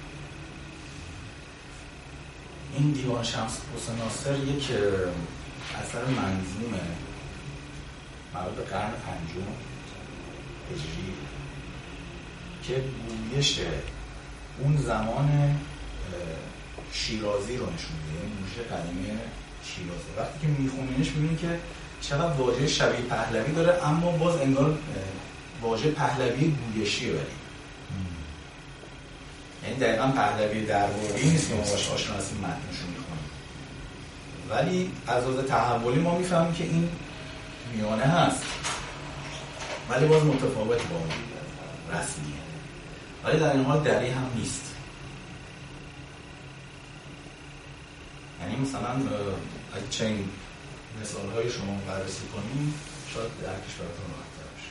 این دیوان شمس پست ناصر یک اثر منظومه مربوط به قرن پنجم هجری که گویش اون زمان شیرازی رو نشون میده، موشی قدیمی شیرازی. وقتی که میخونینش میبینید که چقدر واژه شبیه پهلوی داره، اما باز انگار واژه پهلوی گویشیه، ولی یعنی دقیقا پهلوی درباری نیست که ما باش آشنا هستیم متنشو میخونیم، ولی از لحاظ تحولی ما میفهمیم که این میانه هست، ولی باز متفاوت با اون رسمیه، ولی در این حال دری هم نیست. یعنی مثلا اگه چنین مثال‌های شما بررسی کنیم شاید درکش براتون راحت‌تر بشه.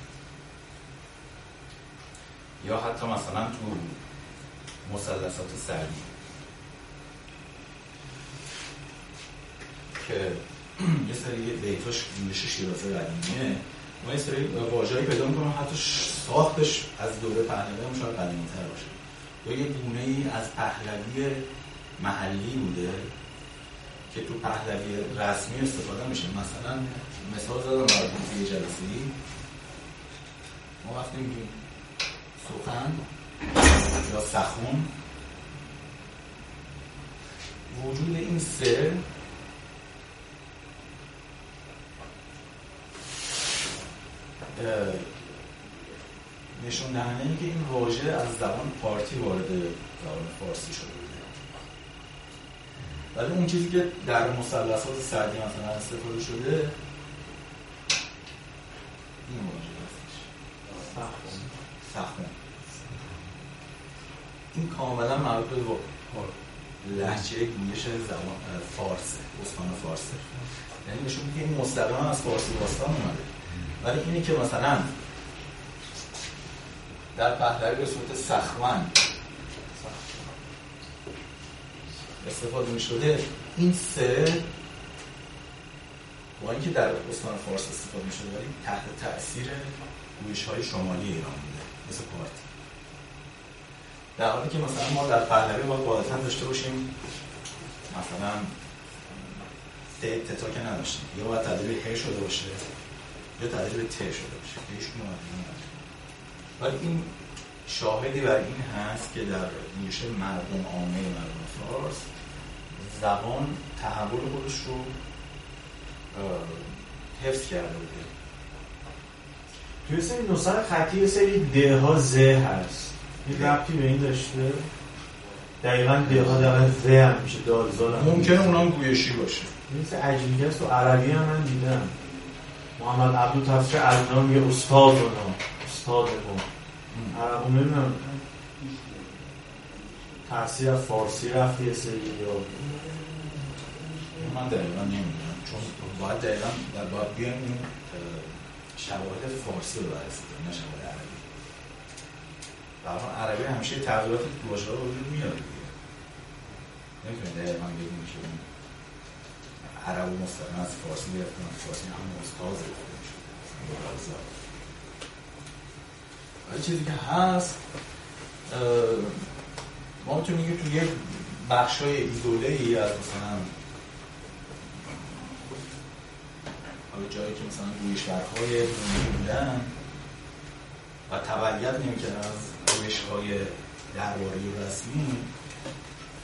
یا حتی مثلا تو مثلثات سردی که یه سری بیتاش گویش شیرازی قدیمیه، ما یه سری واژه‌ای پیدا می‌کنیم حتی ساختش از دوره پهلوی هم شاید قدیمی‌تر باشه، یا یه گونه‌ای از پهلوی محلی بوده که تو پهلوی رسمی استفاده میشه. مثلا مثال زدم برای توی جلسه‌ای، ما وقتی میگیم سخن یا سخن، وجود این سه نشون دهنده اینه که این واژه از زبان پارتی وارد زبان فارسی شده بوده، ولی اون چیزی که در مثلثات سردی مثلا استفاده شده این واژه هستش، سخن. سخن این کاملا مربوط به لهجه گویش زبان فارسه، استان فارسه، یعنی نشون میده این مستقیما از فارسی باستان اومده. ولی اینی که مثلا در پهلوی به صورت سخن استفاده می شده، این سه با اینکه در استان فارس استفاده می شده ولی تحت تأثیر گویش های شمالی ایران بوده، مثل پارتی. در حالی که مثلا ما در پهلوی ما قاعدتاً داشته باشیم مثلا ت تتا که نداشتیم، یا باید تبدیل به ه شده باشه یا تبدیل به ت شده باشه، هیچ کنون نداشتیم. ولی این شاهدی بر این هست که در گویش مردم عامه مردم فارس زبان تحول خودش رو حفظ کرده بوده. توی سری نسخه خطی یه سری ده ها زه هست، این ربطی به این داشته؟ دقیقاً ده ها دقیقاً زه هم میشه، دالزال هم ممکنه اونا هم گویشی باشه. مثل عجیبی هست. تو عربی هم من دیدم محمد عبدو تفسیر النا میگه استاد اونا استاد ما عربو نمیدونم تفسیر از فارسی رفت یه سری یا من دقیقا نمیدونم، چون باید دقیقا باید بیایم این شواهد فارسی رو بررسی کنیم نه شواهد عربی. برای عربی همیشه تغییرات تو واژه‌ها رو وجود میاره دیگه، نمیتونید دقیقا بگیم که اون عرب و مستقیم از فارسی گرفتن، از فارسی هم استاز گرفته شده. ولی چیزی که هست ما میتونیم که توی یک بخشای ایزوله‌ای از مثلا حالا جایی که مثلا گویشورهای بومی بودن و تبعیت نمی‌کردن از گویش‌های درباری رسمی،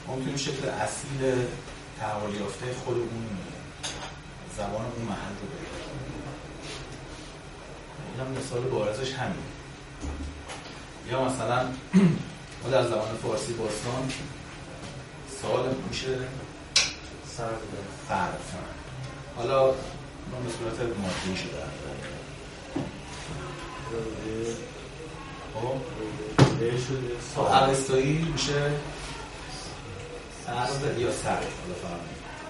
ما میتونیم شکل اصیل تحول یافته خود اون زبان اون محل رو بگیریم. این هم مثال بارزش همین. یا مثلا ما در زبان فارسی باستان سوال میشه سرد فرد. حالا ما به صورت ماده‌ای شده به شده سال اوستایی میشه سرد یا سرد. حالا فرق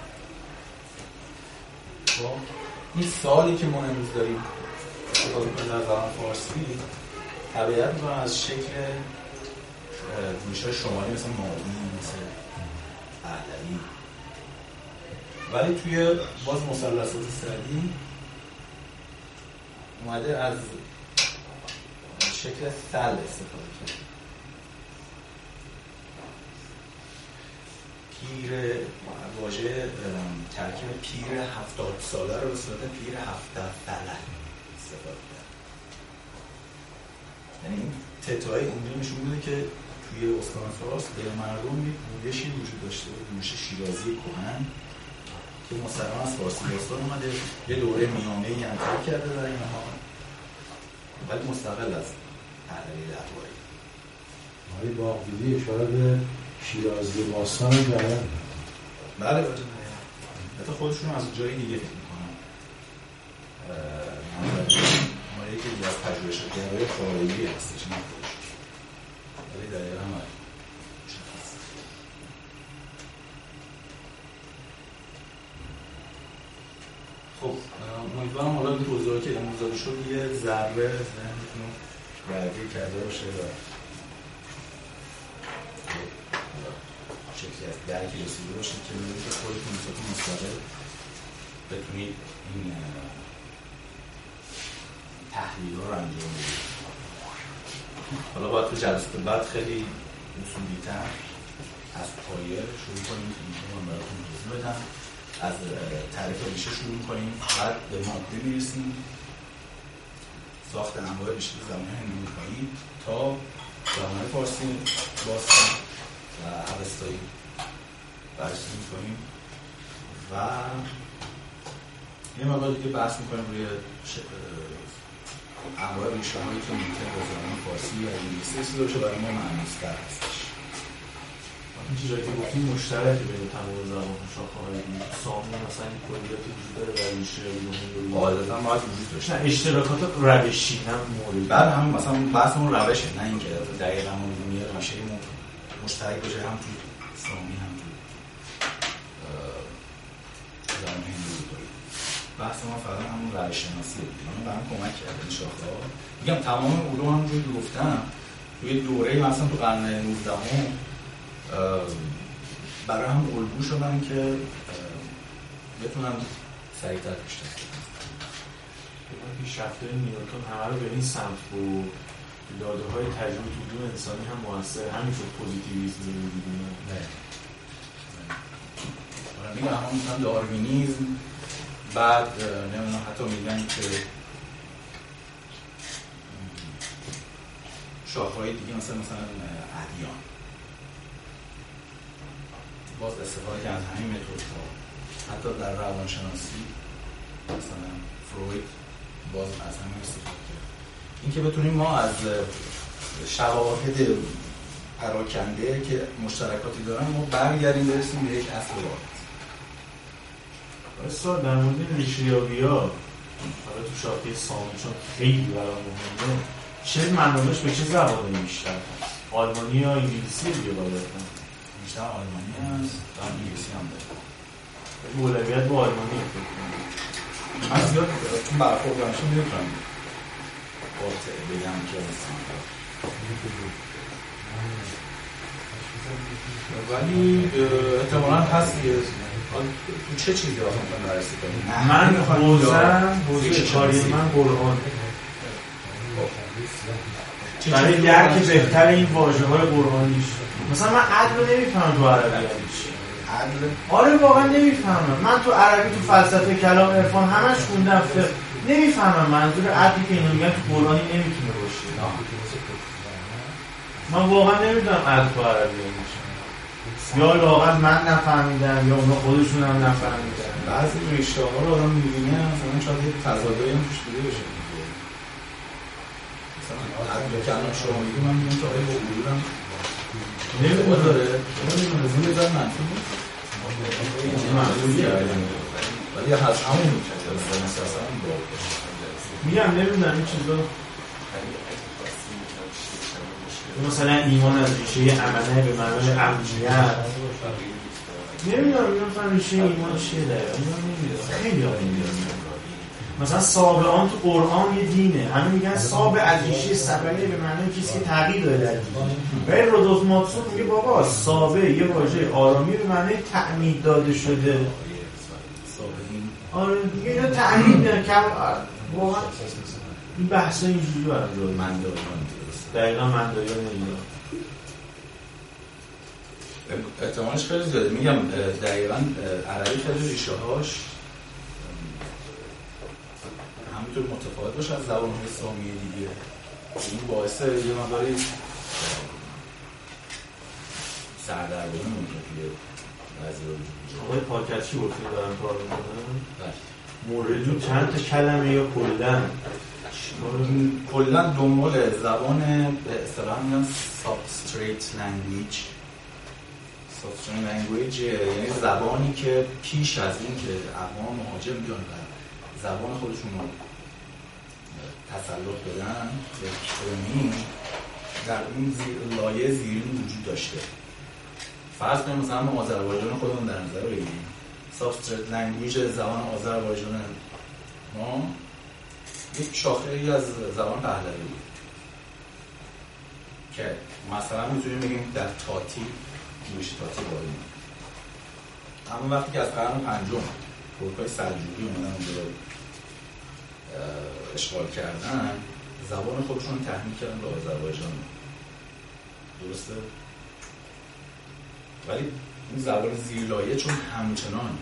خب این سالی که ما امروز داریم استفاده می‌کنیم در زبان فارسی تبعیت می‌کنه از شکل جوش‌های شمالی مثل مادی، مثل پهلوی، ولی توی باز مثلثات سردی اومده از شکل سل استفاده کرد. پیر واژه ترکیب پیر هفتاد ساله رو به صورت پیر هفتاد ساله استفاده کرد. یعنی این تترای اینجا نشون میده که توی استان فارس به مردم یک گویشی وجود داشته بود، گویش شیرازی کهن که مستقیما از فارسی باستان اومده، یه دوره میانه‌ای انتخاب کرده در اینها، ولی مستقل از پهلوی درباری. آقای باقری اشاره به شیرازی باستان جریان. بله بله. حتی خودشون از جای دیگه فکر می‌کنن. ما یکی از پژوهشگرای خارجی هستش نه خودش. ولی دقیقاً هم هست. خب امیدوارم حالا این توضیحاتی که امروز داده شد یه ذره ذهنتون رو درگیر کرده باشه و شکلی از درکی رسیده باشید که می‌دونید که خودتون بسیار مستقل بتونید این تحلیل رو انجام بدید. حالا باید تو جلسه بعد خیلی اصولی‌تر از پایه شروع کنیم که من براتون توضیح بدم. از تعریف ریشه شروع می‌کنیم، بعد به ماده می‌رسیم، ساخت انواع ریشه زبان‌های هندوکایی تا زبان‌های فارسی باستان و اوستایی بررسی می‌کنیم و یه مقدار دیگه بحث می‌کنیم روی انواع ریشه‌هایی که ممکن به زبان فارسی و انگلیسی رسیده باشه برای ما معنی‌تر هستش. این چیزایی که گفتیم مشترکی بین تمام زبان و شاخه‌های سامی مثلا این کلیاتی وجود داره در ریشه علومی غالبا باید وجود داشته. نه اشتراکات روشی هم مورد. بعد هم مثلا بحثمون روشه، نه اینکه دقیقاً علومی ریشه مشترک باشه هم تو سامی هم تو زبان هندوکایی. بحث ما فقط همون روش شناسی بود. من برام کمک کرد این شاخه‌ها. میگم تمام علوم هم جو گفتم توی دوره مثلا تو قرن نوزدهم برای هم الگو شدن که بتونن سریع‌تر پیش رفتن. پیشرفته نیوتن همه رو به این سمت بود. داده‌های تجربه وجود انسانی هم موثر همینطور پوزیتیویسم رو می‌بینن. نه. حالا میگم همون مثلا داروینیسم، بعد نمیدونم حتی میگن که شاخه‌های دیگه مثلا مثلا ادیان باز استفاده از همین متدها، حتی در روانشناسی مثلا فروید باز از همین استفاده کرد. اینکه بتونیم ما از شواهد پراکنده که مشترکاتی دارن ما برگردیم برسیم به یک اصل واحد. اصلا در مورد ریشه‌یابی‌ها حالا تو شاخه سامی چون خیلی برام مهمه، چه منابعش به چه زبانی بیشتر هست؟ آلمانی یا انگلیسی دیگه غالبا؟ بیشتر آلمانی هست و انگلیسی هم داره. اولویت با آلمانی فکر کنم. من زیاد چون برخورد دارمشون نمی‌تونم قاطع بگم که مثلا ولی احتمالاً هست که تو چه چیزی آخه می‌خوایم بررسی کنیم؟ من حوزه‌ام حوزه کاری من قرآن. برای درک بهتر این واژه‌های قرآنیش مثلا من عدل رو نمی‌فهمم تو عربی یعنی چی. عدل؟ آره واقعا نمی‌فهمم. من تو عربی تو فلسفه کلام عرفان همش خوندم فقه نمی‌فهمم منظور عدلی که اینو میگن تو قرآنی نمیتونه باشه. من واقعا نمی‌دونم عدل تو عربی یعنی چی. یا لااقل من نفهمیدم یا اونا خودشون هم نفهمیدن. بعضی ریشه ها رو آدم می‌بینه مثلا شاید یه تضادایی هم توش دیده بشه. مثلا اگه کلام شما میگی من میگم که آقای با حضورم نمیدونه داره نمیدونه از این بزن منفی بود منفیه ولی هست همون میکنه میگم نمیدونم این چیزا مثلا ایمان از ریشه امنه به معنی امنیت نمیدونم میگم ریشه ایمان چیه داره خیلی ها نمیدونم مثلا سابعان تو قرآن یه دینه همه میگن سابع از ریشه سبعه به معنی کسی که تغییر داده در دین ولی رودولف ماتسون میگه بابا سابع یه واژه آرامی به معنی تعمید داده شده آره دیگه اینا تعمید نه کم واقعا این بحثا اینجوری برام جواب مندایان دقیقا مندایان اینا احتمالش خیلی زیاده میگم دقیقا عربی خیلی ریشه هاش همینطور متفاوت باشه از زبان‌های سامی دیگه این باعث یه مقداری سردرگمی ممکنه توی بعضی رو آقای پاکتچی گفتیم دارن کار میکنن موردی چند تا کلمه یا کلن کلن دنبال زبان به اصطلاح میگن substrate language substrate language یعنی زبانی که پیش از این که اقوام مهاجر بیان و زبان خودشون رو تسلط بدن به کرمی در این زیر لایه زیرین وجود داشته فرض کنیم مثلا ما آذربایجان خودمون در نظر بگیریم سابستریت لنگویج زبان آذربایجان ما یک شاخه ای از زبان پهلوی بود که مثلا میتونیم بگیم در تاتی نوشت تاتی باریم اما وقتی که از قرن پنجم ترکای سلجوقی اومدن اونجا رو اشغال کردن زبان خودشون تحمیل کردن به آذربایجان درسته؟ ولی این زبان زیرلایه چون همچنان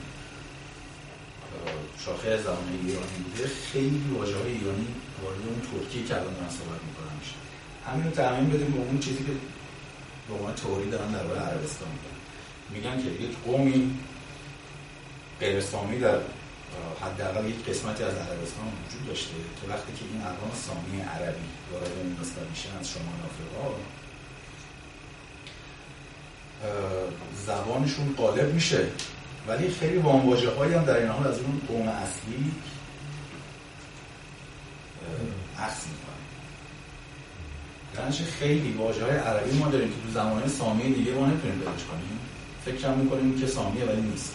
شاخه از زبان ایرانی بوده خیلی واژه‌های ایرانی وارد اون ترکی که الان دارن صحبت میکنن میشه همین رو تعمیم بدیم به اون چیزی که به عنوان تئوری دارن در باره عربستان میگن میگن که یک قومی غیر سامی در حداقل یک قسمتی از عربستان وجود داشته که وقتی که این اقوام سامی عربی وارد این نسبت میشن از شمال آفریقا زبانشون غالب میشه ولی خیلی وامواژه‌هایی هم در این حال از اون قوم اصلی عکس میکنن یعنی خیلی واژه‌های عربی ما داریم که تو زمانه سامی دیگه ما نمیتونیم پیداش کنیم فکر هم میکنیم که سامیه ولی نیست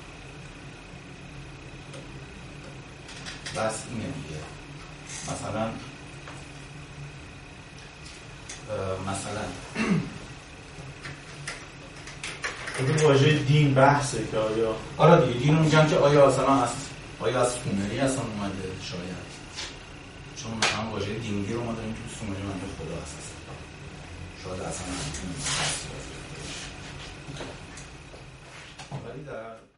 بس اینه دیگه مثلا مثلا این واژه دین بحثه که آیا آره دیگه دین رو میگن که آیا اصلا از آیا از سومری اصلا اومده شاید چون مثلا واژه دینگی رو ما داریم که سومری منظور خدا هست شاید اصلا ولی در